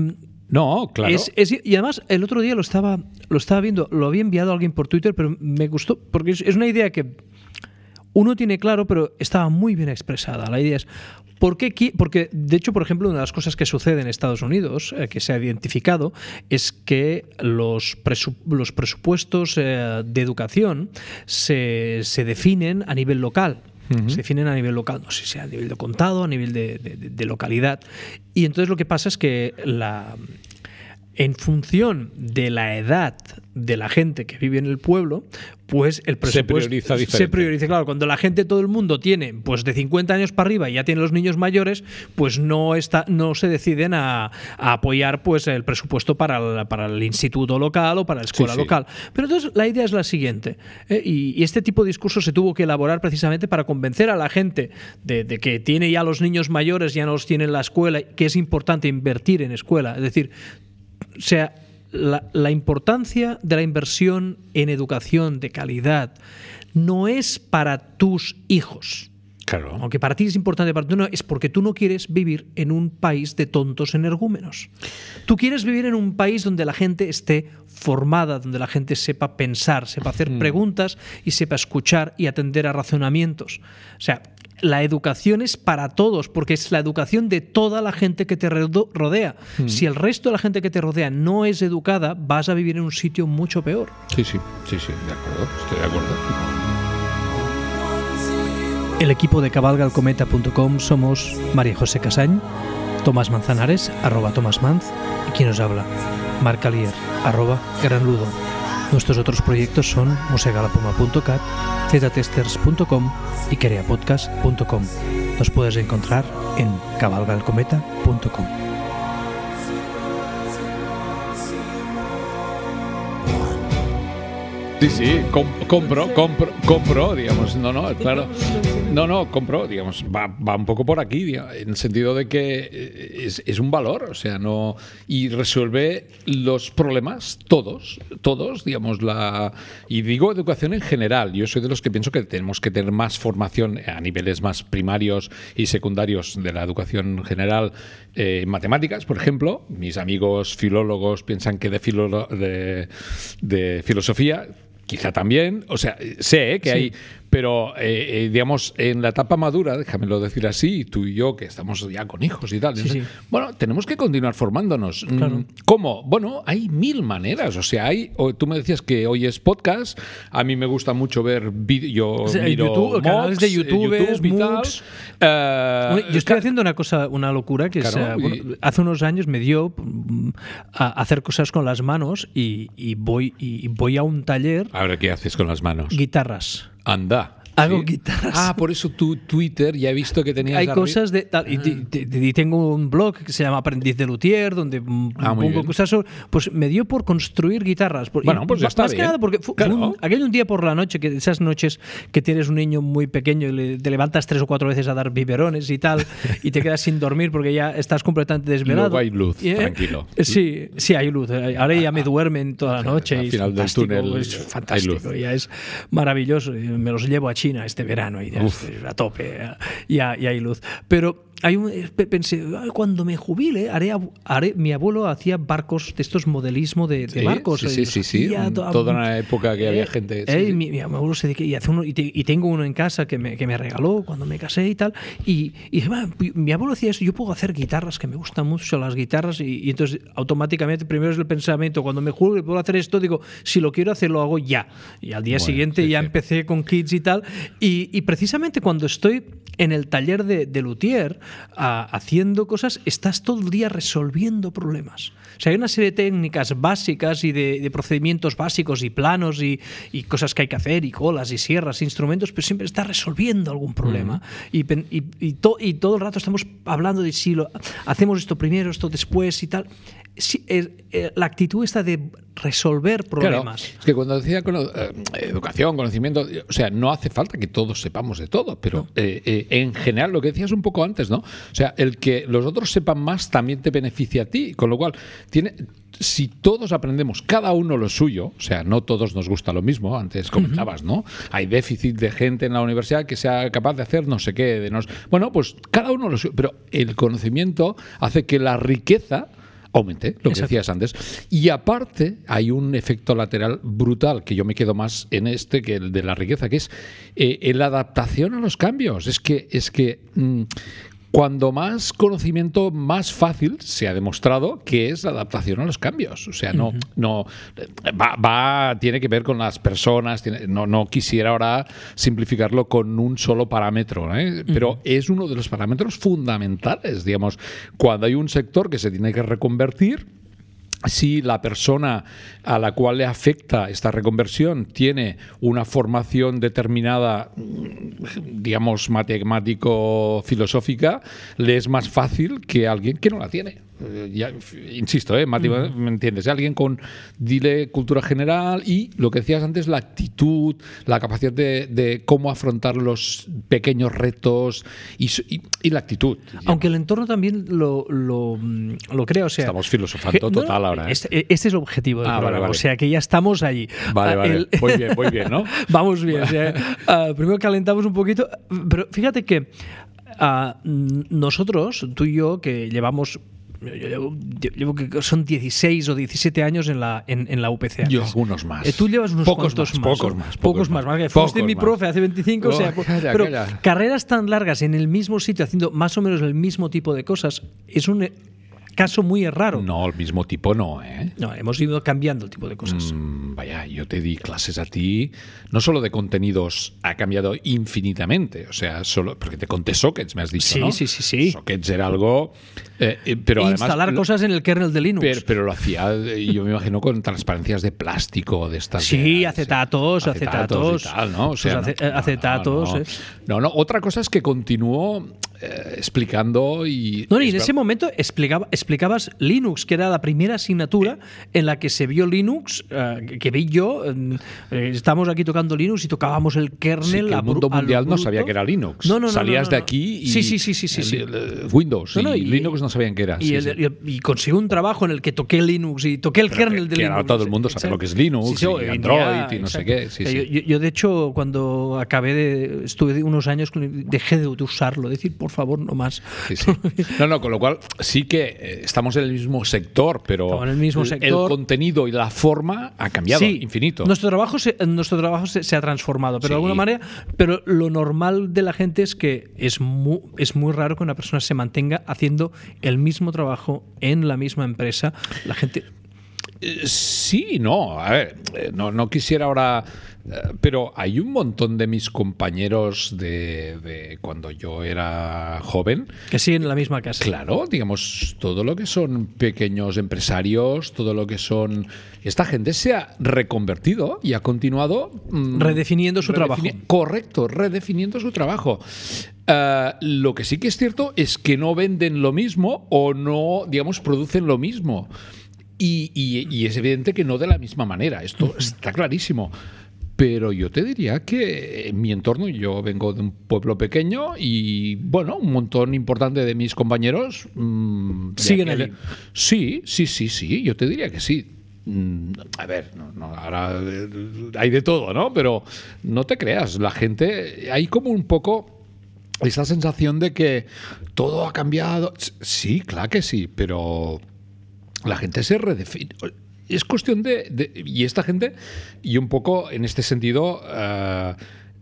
No, claro. Es, es, y además, el otro día lo estaba, lo estaba viendo, lo había enviado a alguien por Twitter, pero me gustó, porque es, es una idea que uno tiene claro, pero estaba muy bien expresada. La idea es, ¿por qué? Porque, de hecho, por ejemplo, una de las cosas que sucede en Estados Unidos, eh, que se ha identificado, es que los, presu los presupuestos eh, de educación se, se definen a nivel local. Uh-huh. Se definen a nivel local, no sé si a nivel de contado, a nivel de, de, de localidad. Y entonces lo que pasa es que la, en función de la edad de la gente que vive en el pueblo, pues el presupuesto se prioriza diferente. Se prioriza, claro, cuando la gente, todo el mundo tiene pues de cincuenta años para arriba y ya tiene los niños mayores, pues no está, no se deciden a, a apoyar pues el presupuesto para el, para el instituto local o para la escuela sí, sí. local. Pero entonces la idea es la siguiente, ¿eh? y, y este tipo de discurso se tuvo que elaborar precisamente para convencer a la gente de, de que tiene ya los niños mayores, ya no los tiene en la escuela, que es importante invertir en escuela. Es decir, o sea, La, la importancia de la inversión en educación de calidad no es para tus hijos. Claro. Aunque para ti es importante, para tú no, es porque tú no quieres vivir en un país de tontos energúmenos. Tú quieres vivir en un país donde la gente esté formada, donde la gente sepa pensar, sepa hacer mm. preguntas y sepa escuchar y atender a razonamientos. O sea, la educación es para todos, porque es la educación de toda la gente que te rodea. Mm. Si el resto de la gente que te rodea no es educada, vas a vivir en un sitio mucho peor. Sí, sí, sí, sí, de acuerdo, estoy de acuerdo. El equipo de cabalga el cometa punto com somos María José Casañ, Tomás Manzanares, arroba Tomás Manz, y quien nos habla, Marc Alier, arroba Gran Ludo. Nuestros otros proyectos son musegalapoma punto cat, zetatesters punto com y kereapodcast punto com. Nos puedes encontrar en cabalga el cometa punto com. Sí, sí, com compro, compro, compro, digamos, no, no, claro, no, no, compro, digamos, va, va un poco por aquí, digamos, en el sentido de que es, es un valor, o sea, no, y resuelve los problemas, todos, todos, digamos, la, y digo educación en general, yo soy de los que pienso que tenemos que tener más formación a niveles más primarios y secundarios de la educación general, eh, en matemáticas, por ejemplo, mis amigos filólogos piensan que de, filolo de, de filosofía, quizá también, o sea, sé ¿eh? que sí. hay, pero eh, eh, digamos, en la etapa madura, déjamelo decir así, tú y yo, que estamos ya con hijos y tal, sí, sí. bueno, tenemos que continuar formándonos. Claro. ¿Cómo? Bueno, hay mil maneras, o sea, hay, tú me decías que hoy es podcast, a mí me gusta mucho ver vídeos, o sea, miro YouTube, mocks, canales de YouTube, YouTube y tal. Uh, bueno, yo estoy haciendo una cosa, una locura, que claro, es, uh, bueno, hace unos años me dio um, a hacer cosas con las manos y, y, voy, y voy a un taller. Ahora, ¿qué haces con las manos? Guitarras. Anda. Hago ¿sí? guitarras. Ah, por eso tu Twitter, ya he visto que tenías... Hay arriba. cosas de... Tal, y, y, y tengo un blog que se llama Aprendiz de Luthier, donde ah, pongo cosas sobre... Pues me dio por construir guitarras. Por, bueno, pues ya está más bien. que nada porque fue, claro. fue un, aquel un día por la noche, que esas noches que tienes un niño muy pequeño y le, te levantas tres o cuatro veces a dar biberones y tal, y te quedas sin dormir porque ya estás completamente desvelado. Luego hay luz, y, eh, tranquilo. Sí, sí hay luz. Ahora ya me duermen toda la noche. Al y final del túnel es fantástico. hay luz. Ya es maravilloso. Me los llevo a China este verano y ya a tope, ya, ya hay luz. Pero hay un, pensé, cuando me jubile, haré, haré, mi abuelo hacía barcos de estos modelismo de, de sí, barcos. Sí, sí, sí, sí. Un, to, toda una época que eh, había gente. Eh, sí, sí. Mi, mi abuelo se dedica y hace uno, y, te, y tengo uno en casa que me, que me regaló cuando me casé y tal. Y, y dije, mi abuelo hacía eso, yo puedo hacer guitarras, que me gustan mucho las guitarras. Y, y entonces, automáticamente, primero es el pensamiento, cuando me jubile, puedo hacer esto, digo, si lo quiero hacer, lo hago ya. Y al día bueno, siguiente sí, ya sí. empecé con kits y tal. Y, y precisamente cuando estoy en el taller de, de luthier, a, haciendo cosas, estás todo el día resolviendo problemas. O sea, hay una serie de técnicas básicas y de, de procedimientos básicos y planos y, y cosas que hay que hacer, y colas y sierras, instrumentos, pero siempre estás resolviendo algún problema. Uh-huh. y, y, y, to, y todo el rato estamos hablando de si lo, hacemos esto primero, esto después y tal. Sí, eh, eh, la actitud esta de resolver problemas. Claro, es que cuando decía con, eh, educación, conocimiento, o sea, no hace falta que todos sepamos de todo, pero no. eh, eh, en general, lo que decías un poco antes, ¿no? O sea, el que los otros sepan más también te beneficia a ti, con lo cual, tiene, si todos aprendemos cada uno lo suyo, o sea, no todos nos gusta lo mismo, antes comentabas, ¿no? Hay déficit de gente en la universidad que sea capaz de hacer no sé qué, de nos... Bueno, pues cada uno lo suyo, pero el conocimiento hace que la riqueza aumente, lo que Exacto. decías antes. Y aparte, hay un efecto lateral brutal, que yo me quedo más en este que el de la riqueza, que es eh, la adaptación a los cambios. Es que, es que mmm, cuando más conocimiento, más fácil se ha demostrado que es la adaptación a los cambios. O sea, no, uh-huh. no va, va, tiene que ver con las personas. Tiene, no, no quisiera ahora simplificarlo con un solo parámetro, ¿eh? Pero uh-huh. es uno de los parámetros fundamentales, digamos, cuando hay un sector que se tiene que reconvertir. Si la persona a la cual le afecta esta reconversión tiene una formación determinada, digamos, matemático-filosófica, le es más fácil que alguien que no la tiene. Eh, ya, insisto, ¿eh? Mati, uh-huh. ¿me entiendes? Alguien con, dile, cultura general y lo que decías antes, la actitud, la capacidad de, de cómo afrontar los pequeños retos y, y, y la actitud. Aunque el entorno también lo, lo, lo crea, o sea... Estamos filosofando total no, ahora. ¿eh? Este, este es el objetivo del ah, programa, vale, vale. O sea que ya estamos allí. Vale, vale. El, muy bien, muy bien, ¿no? Vamos bien. O sea, uh, primero calentamos un poquito, pero fíjate que uh, nosotros, tú y yo, que llevamos... Yo llevo, llevo que son dieciséis o diecisiete años en la, en, en la U P C. Yo algunos más. Eh, tú llevas unos pocos cuantos más, más. Pocos más. Pocos más. más. más. Fuiste mi profe hace veinticinco. Oh, o sea, calla, pero calla. Carreras tan largas en el mismo sitio, haciendo más o menos el mismo tipo de cosas, es un caso muy raro. No, el mismo tipo no, ¿eh? No, hemos ido cambiando el tipo de cosas. Mm, vaya, yo te di clases a ti, no solo de contenidos, ha cambiado infinitamente, o sea, solo porque te conté sockets, me has dicho, sí, ¿no? Sí, sí, sí. Sockets era algo... Eh, eh, pero instalar además, cosas en el kernel de Linux. Pero, pero lo hacía, yo me imagino, con transparencias de plástico, de estas... Sí, de, acetatos, sí, acetatos. acetatos y tal, ¿no? O sea, pues no, acetatos. No no, eh. no, no. Otra cosa es que continuó eh, explicando y... No, y en ese momento explicaba, explicabas Linux, que era la primera asignatura en la que se vio Linux, eh, que vi yo. Eh, estamos aquí tocando Linux y tocábamos el kernel. Sí, que el mundo mundial no sabía que era Linux. No, no, no, Salías no, no, de no. aquí y sí, sí, sí, sí, sí, sí. El, el Windows no, no, y, y Linux no sabían qué era. Y, sí, el, sí. y, y conseguí un trabajo en el que toqué Linux y toqué el Pero kernel que, de que Linux. Ahora todo el mundo sabe ¿sabes? Lo que es Linux sí, sí, y Android día, y no exacto. sé qué. Sí, sí. Yo, yo, de hecho, cuando acabé de... Estuve unos años, dejé de usarlo. Decir, por favor, no más. Sí, sí. No, no, con lo cual sí que eh, estamos en el mismo sector, pero estamos en el, mismo sector. el contenido y la forma ha cambiado sí, infinito. Nuestro trabajo se, nuestro trabajo se, se ha transformado, pero sí. de alguna manera, pero lo normal de la gente es que es muy, es muy raro que una persona se mantenga haciendo el mismo trabajo en la misma empresa. La gente... Sí, no, a ver, no, no quisiera ahora, pero hay un montón de mis compañeros de, de cuando yo era joven que siguen en la misma casa. Claro, digamos, todo lo que son pequeños empresarios, todo lo que son... Esta gente se ha reconvertido y ha continuado... Mmm, redefiniendo su redefini- trabajo. Correcto, redefiniendo su trabajo. Uh, lo que sí que es cierto es que no venden lo mismo o no, digamos, producen lo mismo. Y, y, y es evidente que no de la misma manera, esto está clarísimo. Pero yo te diría que en mi entorno, yo vengo de un pueblo pequeño y, bueno, un montón importante de mis compañeros... Mmm, ¿siguen allí? De, sí, sí, sí, sí, yo te diría que sí. Mm, a ver, no, no, ahora hay de todo, ¿no? Pero no te creas, la gente... Hay como un poco... esa sensación de que todo ha cambiado. Sí, claro que sí, pero... la gente se redefine. Es cuestión de, de... Y esta gente, y un poco en este sentido, uh,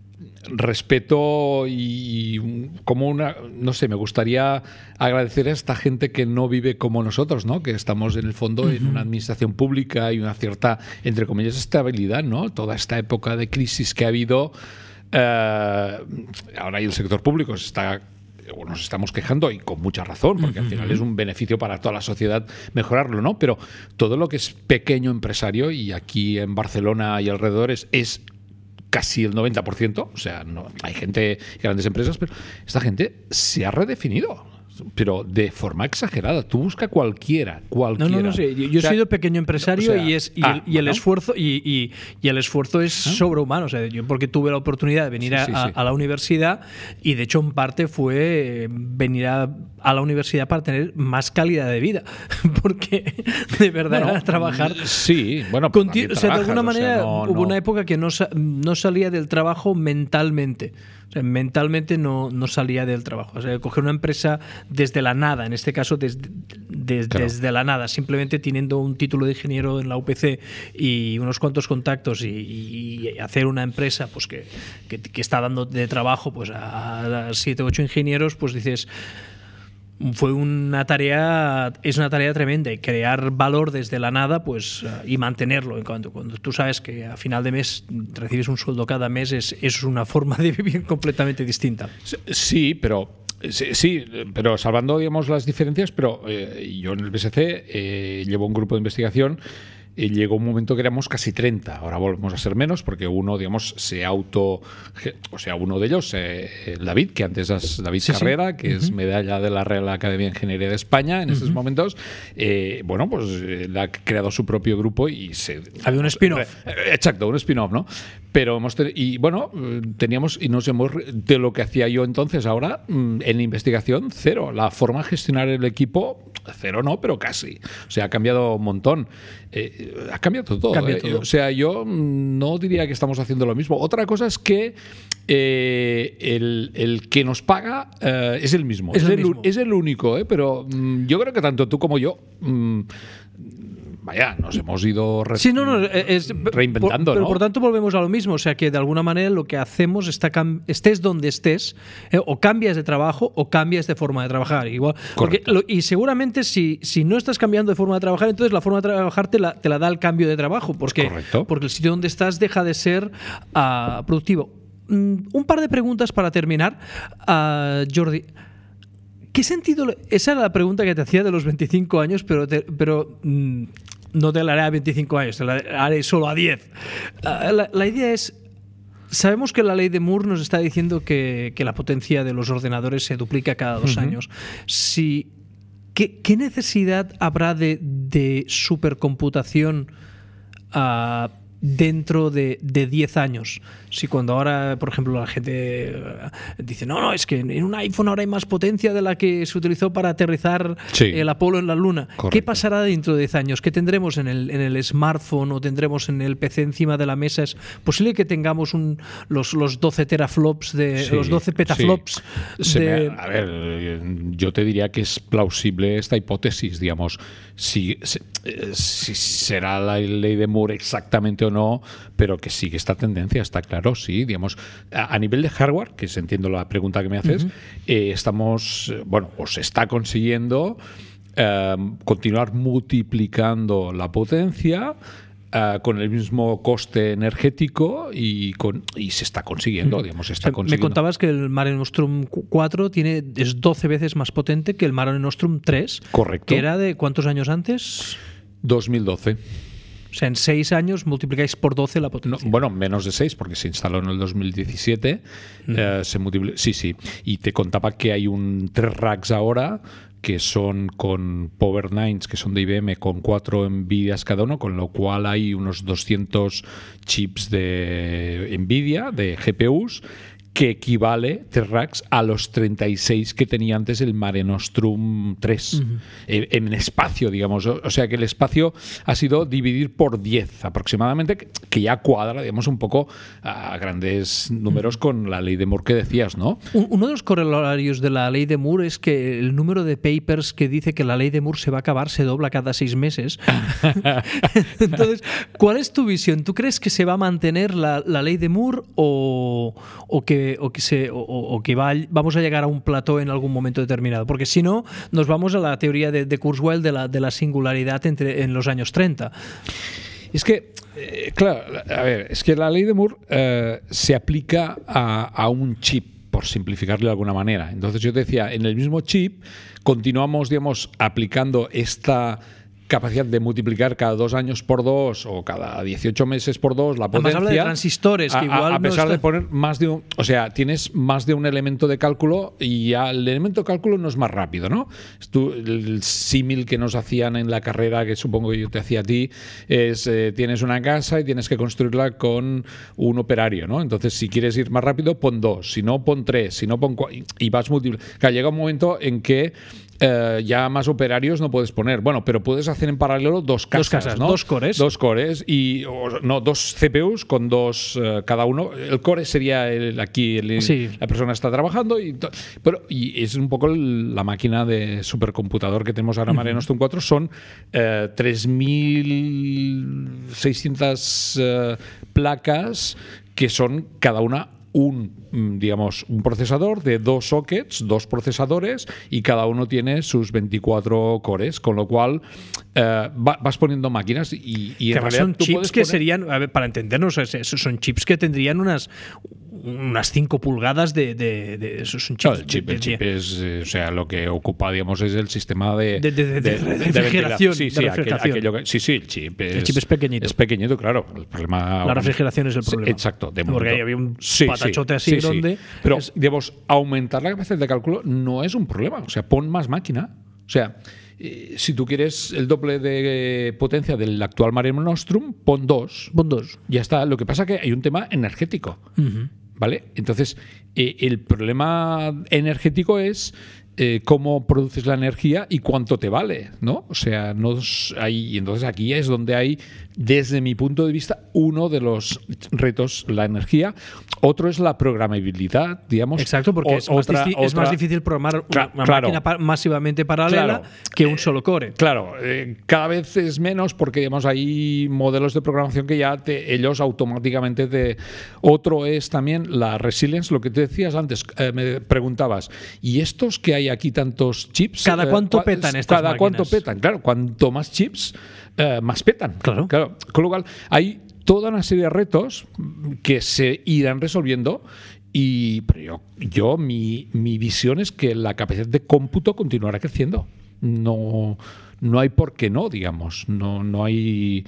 respeto y como una... No sé, me gustaría agradecer a esta gente que no vive como nosotros, ¿no? Que estamos en el fondo uh-huh. en una administración pública y una cierta, entre comillas, estabilidad, ¿no? Toda esta época de crisis que ha habido... Uh, ahora el sector público se está... nos estamos quejando y con mucha razón, porque uh-huh. al final es un beneficio para toda la sociedad mejorarlo, ¿no? Pero todo lo que es pequeño empresario, y aquí en Barcelona y alrededores es casi el noventa por ciento, o sea, no, hay gente, grandes empresas, pero esta gente se ha redefinido. Pero de forma exagerada. Tú busca cualquiera, cualquiera. No, no, no sé. Yo, yo o sea, soy de pequeño empresario o sea, y es y, ah, el, y el esfuerzo y, y, y el esfuerzo es ¿Ah? sobrehumano. O sea, yo porque tuve la oportunidad de venir sí, sí, a, sí. a la universidad y de hecho en parte fue venir a, a la universidad para tener más calidad de vida, porque de verdad bueno, era trabajar. Sí, bueno, pues conti- o sea, de alguna manera o sea, no, hubo no. una época que no no salía del trabajo mentalmente. O sea, mentalmente no, no salía del trabajo. O sea, coger una empresa desde la nada, en este caso desde, desde, claro. desde la nada, simplemente teniendo un título de ingeniero en la U P C y unos cuantos contactos y, y hacer una empresa pues que, que, que está dando de trabajo pues a, a siete o ocho ingenieros, pues dices... Fue una tarea, es una tarea tremenda y crear valor desde la nada pues y mantenerlo. En cuanto, cuando tú sabes que a final de mes recibes un sueldo cada mes, es, es una forma de vivir completamente distinta. Sí, pero... Sí, sí, pero salvando digamos las diferencias, pero eh, yo en el B S C eh, llevo un grupo de investigación. Y llegó un momento que éramos casi treinta, ahora volvemos a ser menos porque uno, digamos, se auto... O sea, uno de ellos, eh, David, que antes es David sí, Carrera, sí. que uh-huh. es medalla de la Real Academia de Ingeniería de España en uh-huh. estos momentos, eh, bueno, pues eh, ha creado su propio grupo y se... Había un spin-off. Re, exacto, un spin-off, ¿no? Pero hemos ten- y bueno, teníamos y nos hemos de lo que hacía yo entonces, ahora en investigación cero. La forma de gestionar el equipo cero no, pero casi. O sea, ha cambiado un montón. Eh, ha cambiado todo. Cambia eh. todo. O sea, yo no diría que estamos haciendo lo mismo. Otra cosa es que eh, el, el que nos paga eh, es el mismo. Es Es, el el, mismo. es el único, eh, pero mm, yo creo que tanto tú como yo. Mm, Vaya, nos hemos ido re- Sí, no, no, es, reinventando, por, pero ¿no? por tanto volvemos a lo mismo, o sea que de alguna manera lo que hacemos está cam- estés donde estés, eh, o cambias de trabajo o cambias de forma de trabajar, igual. Porque Correcto. lo- y seguramente si, si no estás cambiando de forma de trabajar, entonces la forma de trabajar te la, te la da el cambio de trabajo, porque, Correcto. porque el sitio donde estás deja de ser ah, productivo. Mm, un par de preguntas para terminar, ah, Jordi. ¿Qué sentido? le- Esa era la pregunta que te hacía de los veinticinco años, pero, te- pero mm, no te la haré a veinticinco años, te la haré solo a diez. Ah, la, la idea es, sabemos que la ley de Moore nos está diciendo que, que la potencia de los ordenadores se duplica cada dos Ujú. años. Si, ¿qué, qué necesidad habrá de, de supercomputación ah, dentro de, de diez años? Si cuando ahora, por ejemplo, la gente eh, dice, no, no, es que en un iPhone ahora hay más potencia de la que se utilizó para aterrizar Sí. el Apolo en la Luna. ¿Qué Correcto. pasará dentro de diez años? ¿Qué tendremos en el, en el smartphone o tendremos en el P C encima de la mesa? ¿Es posible que tengamos un, los, los doce teraflops, de, Sí, los doce petaflops? sí. Se de- me- a ver, eh, yo te diría que es plausible esta hipótesis, digamos, si, si, eh, si será la ley de Moore exactamente o no, pero que sigue esta tendencia, está claro, sí, digamos, a, a nivel de hardware, que es, entiendo la pregunta que me haces, Ujú. eh, estamos, eh, bueno, o se está consiguiendo eh, continuar multiplicando la potencia eh, con el mismo coste energético y, con, y se está consiguiendo, digamos, se O está sea, me consiguiendo. contabas que el Mare Nostrum cuatro tiene, es doce veces más potente que el Mare Nostrum tres. Correcto. Que era de ¿cuántos años antes? dos mil doce. O sea, en seis años multiplicáis por doce la No, potencia. bueno, menos de seis, porque se instaló en el dos mil diecisiete. eh, se multipli- sí, sí. Y te contaba que hay un tres racks ahora que son con Power Nines, que son de I B M, con cuatro Nvidias cada uno, con lo cual hay unos doscientos chips de Nvidia, de G P Us, que equivale, tres racks, a los treinta y seis que tenía antes el Mare Nostrum tres. Ujú. eh, en espacio, digamos. O, o sea que el espacio ha sido dividir por diez aproximadamente, que, que ya cuadra, digamos, un poco a grandes números con la ley de Moore que decías, ¿no? Un- Uno de los corolarios de la ley de Moore es que el número de papers que dice que la ley de Moore se va a acabar se dobla cada seis meses. Entonces, ¿cuál es tu visión? ¿Tú crees que se va a mantener la, la ley de Moore o, o que, o que, se, o, o que va, a- vamos a llegar a un plató en algún momento determinado? Porque si no, nos vamos a la teoría de, de Kurzweil de la, de la singularidad entre, en los años treinta. Es que, eh, claro, a ver, es que la ley de Moore eh, se aplica a, a un chip, por simplificarlo de alguna manera. Entonces yo te decía, en el mismo chip continuamos, digamos, aplicando esta capacidad de multiplicar cada dos años por dos o cada dieciocho meses por dos la Además potencia. habla de transistores, que a, igual a, a pesar no de está- poner más de un, o sea, tienes más de un elemento de cálculo y ya el elemento de cálculo no es más rápido, ¿no? Tú, el símil que nos hacían en la carrera, que supongo que yo te hacía a ti, es eh, tienes una casa y tienes que construirla con un operario, ¿no? Entonces, si quieres ir más rápido, pon dos, si no, pon tres, si no, pon cuatro, y vas multiplicando. Claro, llega un momento en que eh, ya más operarios no puedes poner. Bueno, pero puedes hacer en paralelo dos casas, Dos casas, ¿no? dos cores. Dos cores y o, no, dos C P Us con dos eh, cada uno. El core sería el, aquí el- Sí. la persona está trabajando y to- pero y es un poco el- la máquina de supercomputador que tenemos ahora en Mare Nostrum cuatro son eh, tres mil seiscientas eh, placas que son cada una un, mm, digamos, un procesador de dos sockets, dos procesadores, y cada uno tiene sus veinticuatro cores, con lo cual eh, va- vas poniendo máquinas y, y en Que además realidad son tú chips puedes que poner- serían, a ver, para entendernos, es- esos son chips que tendrían unas unas cinco pulgadas de, de, de- esos son chips. Claro, el chip, de- el de- chip es, eh, o sea, lo que ocupa, digamos, es el sistema de, De- de- de- de refrigeración, Sí, de sí, aquel- refrigeración. aquello que- sí, sí, el chip es, El chip es pequeñito. Es pequeñito, claro. El problema, La refrigeración es el Sí, problema. exacto. De Porque momento. ahí había un Sí, patachote sí, así sí, sí. grande. Pero, Es- digamos, aumentar la capacidad de cálculo no es un problema. O sea, pon más máquina. O sea, eh, si tú quieres el doble de potencia del actual Mare Nostrum, pon dos. Pon dos. Ya está. Lo que pasa es que hay un tema energético. Uh-huh. ¿Vale? Entonces, eh, el problema energético es eh, cómo produces la energía y cuánto te vale, ¿no? O sea, no hay, y entonces aquí es donde hay, desde mi punto de vista, uno de los retos, la energía. Otro es la programabilidad, digamos. Exacto, porque o, es, más otra, es otra, más difícil programar Cla- una claro. máquina pa- masivamente paralela Claro. que un solo core. Claro, eh, cada vez es menos porque digamos, hay modelos de programación que ya te, ellos automáticamente te... Otro es también la resilience, lo que te decías antes, eh, me preguntabas, ¿y estos que hay aquí tantos chips? ¿Cada eh, cuánto cua- petan estas Cada máquinas? cuánto petan, claro, cuanto más chips, eh, más petan. Claro. claro. Con lo cual, hay toda una serie de retos que se irán resolviendo. Y pero yo, yo mi, mi visión es que la capacidad de cómputo continuará creciendo. No, no hay por qué no, digamos. No, no hay.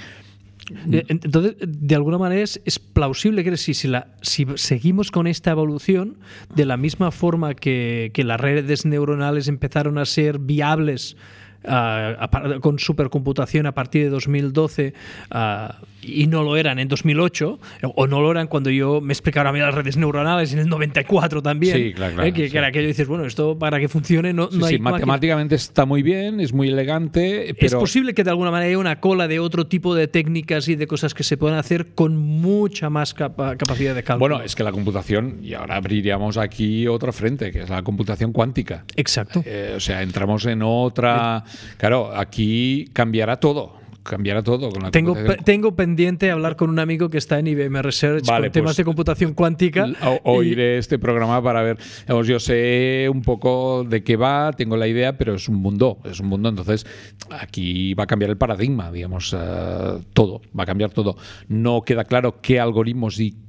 Eh, Entonces, de alguna manera es, es plausible que si, si, la, si seguimos con esta evolución, de la misma forma que, que las redes neuronales empezaron a ser viables uh, a, con supercomputación a partir de dos mil doce uh, y no lo eran en dos mil ocho, o no lo eran cuando yo me explicaron a mí las redes neuronales en el noventa y cuatro también, Sí, claro, claro, eh, que, sí. que era aquello, dices, bueno, esto para que funcione no, Sí, no sí, hay máquina. matemáticamente está muy bien, es muy elegante, pero Es posible que de alguna manera haya una cola de otro tipo de técnicas y de cosas que se puedan hacer con mucha más capa- capacidad de cálculo. bueno, es que la computación, y ahora abriríamos aquí otro frente, que es la computación cuántica. Exacto. Eh, o sea, entramos en otra. Claro, aquí cambiará todo. Cambiará todo con la Tengo, computación. pe- tengo pendiente hablar con un amigo que está en I B M Research Vale, con temas pues, de computación cuántica. O- oiré este programa para ver. Vamos, yo sé un poco de qué va, tengo la idea, pero es un mundo, es un mundo. Entonces, aquí va a cambiar el paradigma, digamos, eh, todo, va a cambiar todo. No queda claro qué algoritmos y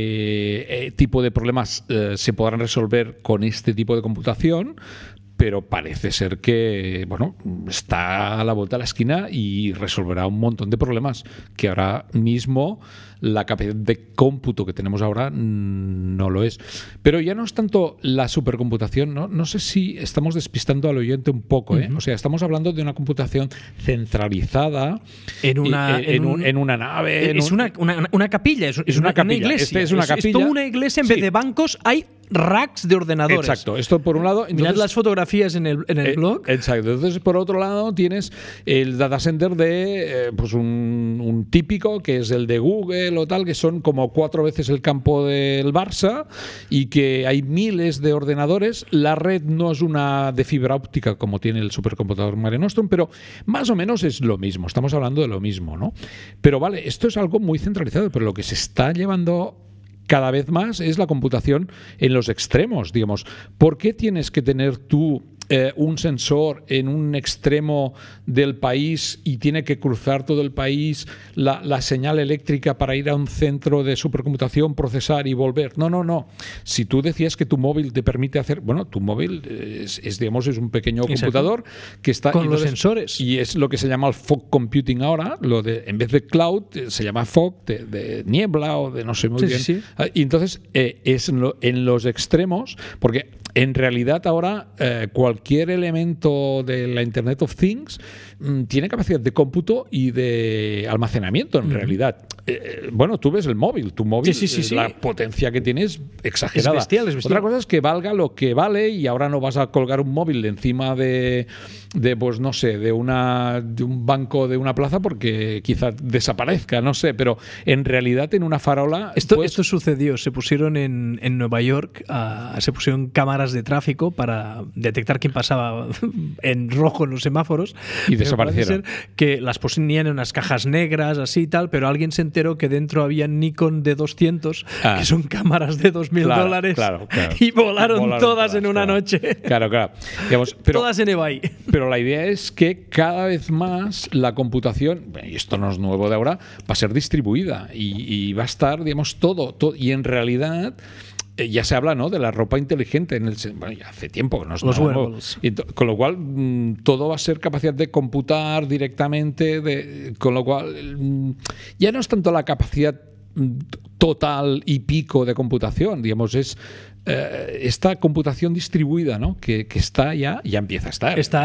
qué eh, tipo de problemas eh, se podrán resolver con este tipo de computación. Pero parece ser que, bueno, está a la vuelta de la esquina y resolverá un montón de problemas que ahora mismo la capacidad de cómputo que tenemos ahora no lo es. Pero ya no es tanto la supercomputación, ¿no? No sé si estamos despistando al oyente un poco, ¿eh? Uh-huh. O sea, estamos hablando de una computación centralizada en una, en, en, en, un, en una nave. Es en un, una, una, una capilla, es, es una, una capilla. Una iglesia. Este es una es, capilla. Es toda una iglesia, en sí. vez de bancos hay racks de ordenadores. Exacto, esto por un lado. Entonces, mirad las fotografías en el, en el eh, blog. Exacto. Entonces, por otro lado, tienes el data center de eh, pues un, un típico, que es el de Google o tal, que son como cuatro veces el campo del Barça y que hay miles de ordenadores. La red no es una de fibra óptica como tiene el supercomputador Mare Nostrum, pero más o menos es lo mismo. Estamos hablando de lo mismo, ¿no? Pero vale, esto es algo muy centralizado, pero lo que se está llevando cada vez más es la computación en los extremos, digamos. ¿Por qué tienes que tener tú eh, un sensor en un extremo del país y tiene que cruzar todo el país la, la señal eléctrica para ir a un centro de supercomputación, procesar y volver? No, no, no. Si tú decías que tu móvil te permite hacer... Bueno, tu móvil es, es digamos, es un pequeño Exacto. computador que está... Con entonces, los sensores. Y es lo que se llama el fog computing ahora. Lo de, en vez de cloud, se llama fog, de, de niebla o de no sé muy sí, bien. Sí, sí. Y entonces eh, es en, lo, en los extremos, porque en realidad ahora eh, cualquier elemento de la Internet of Things mmm, tiene capacidad de cómputo y de almacenamiento en uh-huh. realidad. Eh, bueno, tú ves el móvil, tu móvil, sí, sí, sí, la sí. potencia que tiene es exagerada. Es bestial, es bestial. Otra cosa es que valga lo que vale y ahora no vas a colgar un móvil encima de, de pues no sé, de, una, de un banco de una plaza porque quizá desaparezca, no sé, pero en realidad en una farola... Esto, pues, esto sucedió, se pusieron en, en Nueva York, uh, se pusieron cámaras de tráfico para detectar quién pasaba en rojo en los semáforos. Y desaparecieron. Que las ponían en unas cajas negras, así y tal, pero alguien se enteró que dentro había Nikon D doscientos, ah. que son cámaras de dos mil claro, dólares, claro, claro. y volaron, volaron todas, todas en una claro. noche. Claro, claro. Digamos, pero, todas en eBay. Pero la idea es que cada vez más la computación, y esto no es nuevo de ahora, va a ser distribuida y, y va a estar, digamos, todo, todo. Y en realidad... Ya se habla, ¿no?, de la ropa inteligente. En el, bueno, ya hace tiempo que no es Los nada wearables. Y to, con lo cual, mmm, todo va a ser capacidad de computar directamente. De, con lo cual, mmm, ya no es tanto la capacidad mmm, total y pico de computación, digamos, es eh, esta computación distribuida, ¿no?, que, que está ya, ya empieza a estar. Estar.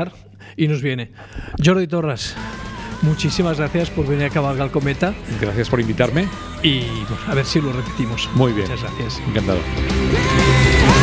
y nos viene. Jordi Torres, muchísimas gracias por venir a Cabalgar el Cometa. Gracias por invitarme. Y bueno, a ver si lo repetimos. Muy bien. Muchas gracias. Encantado.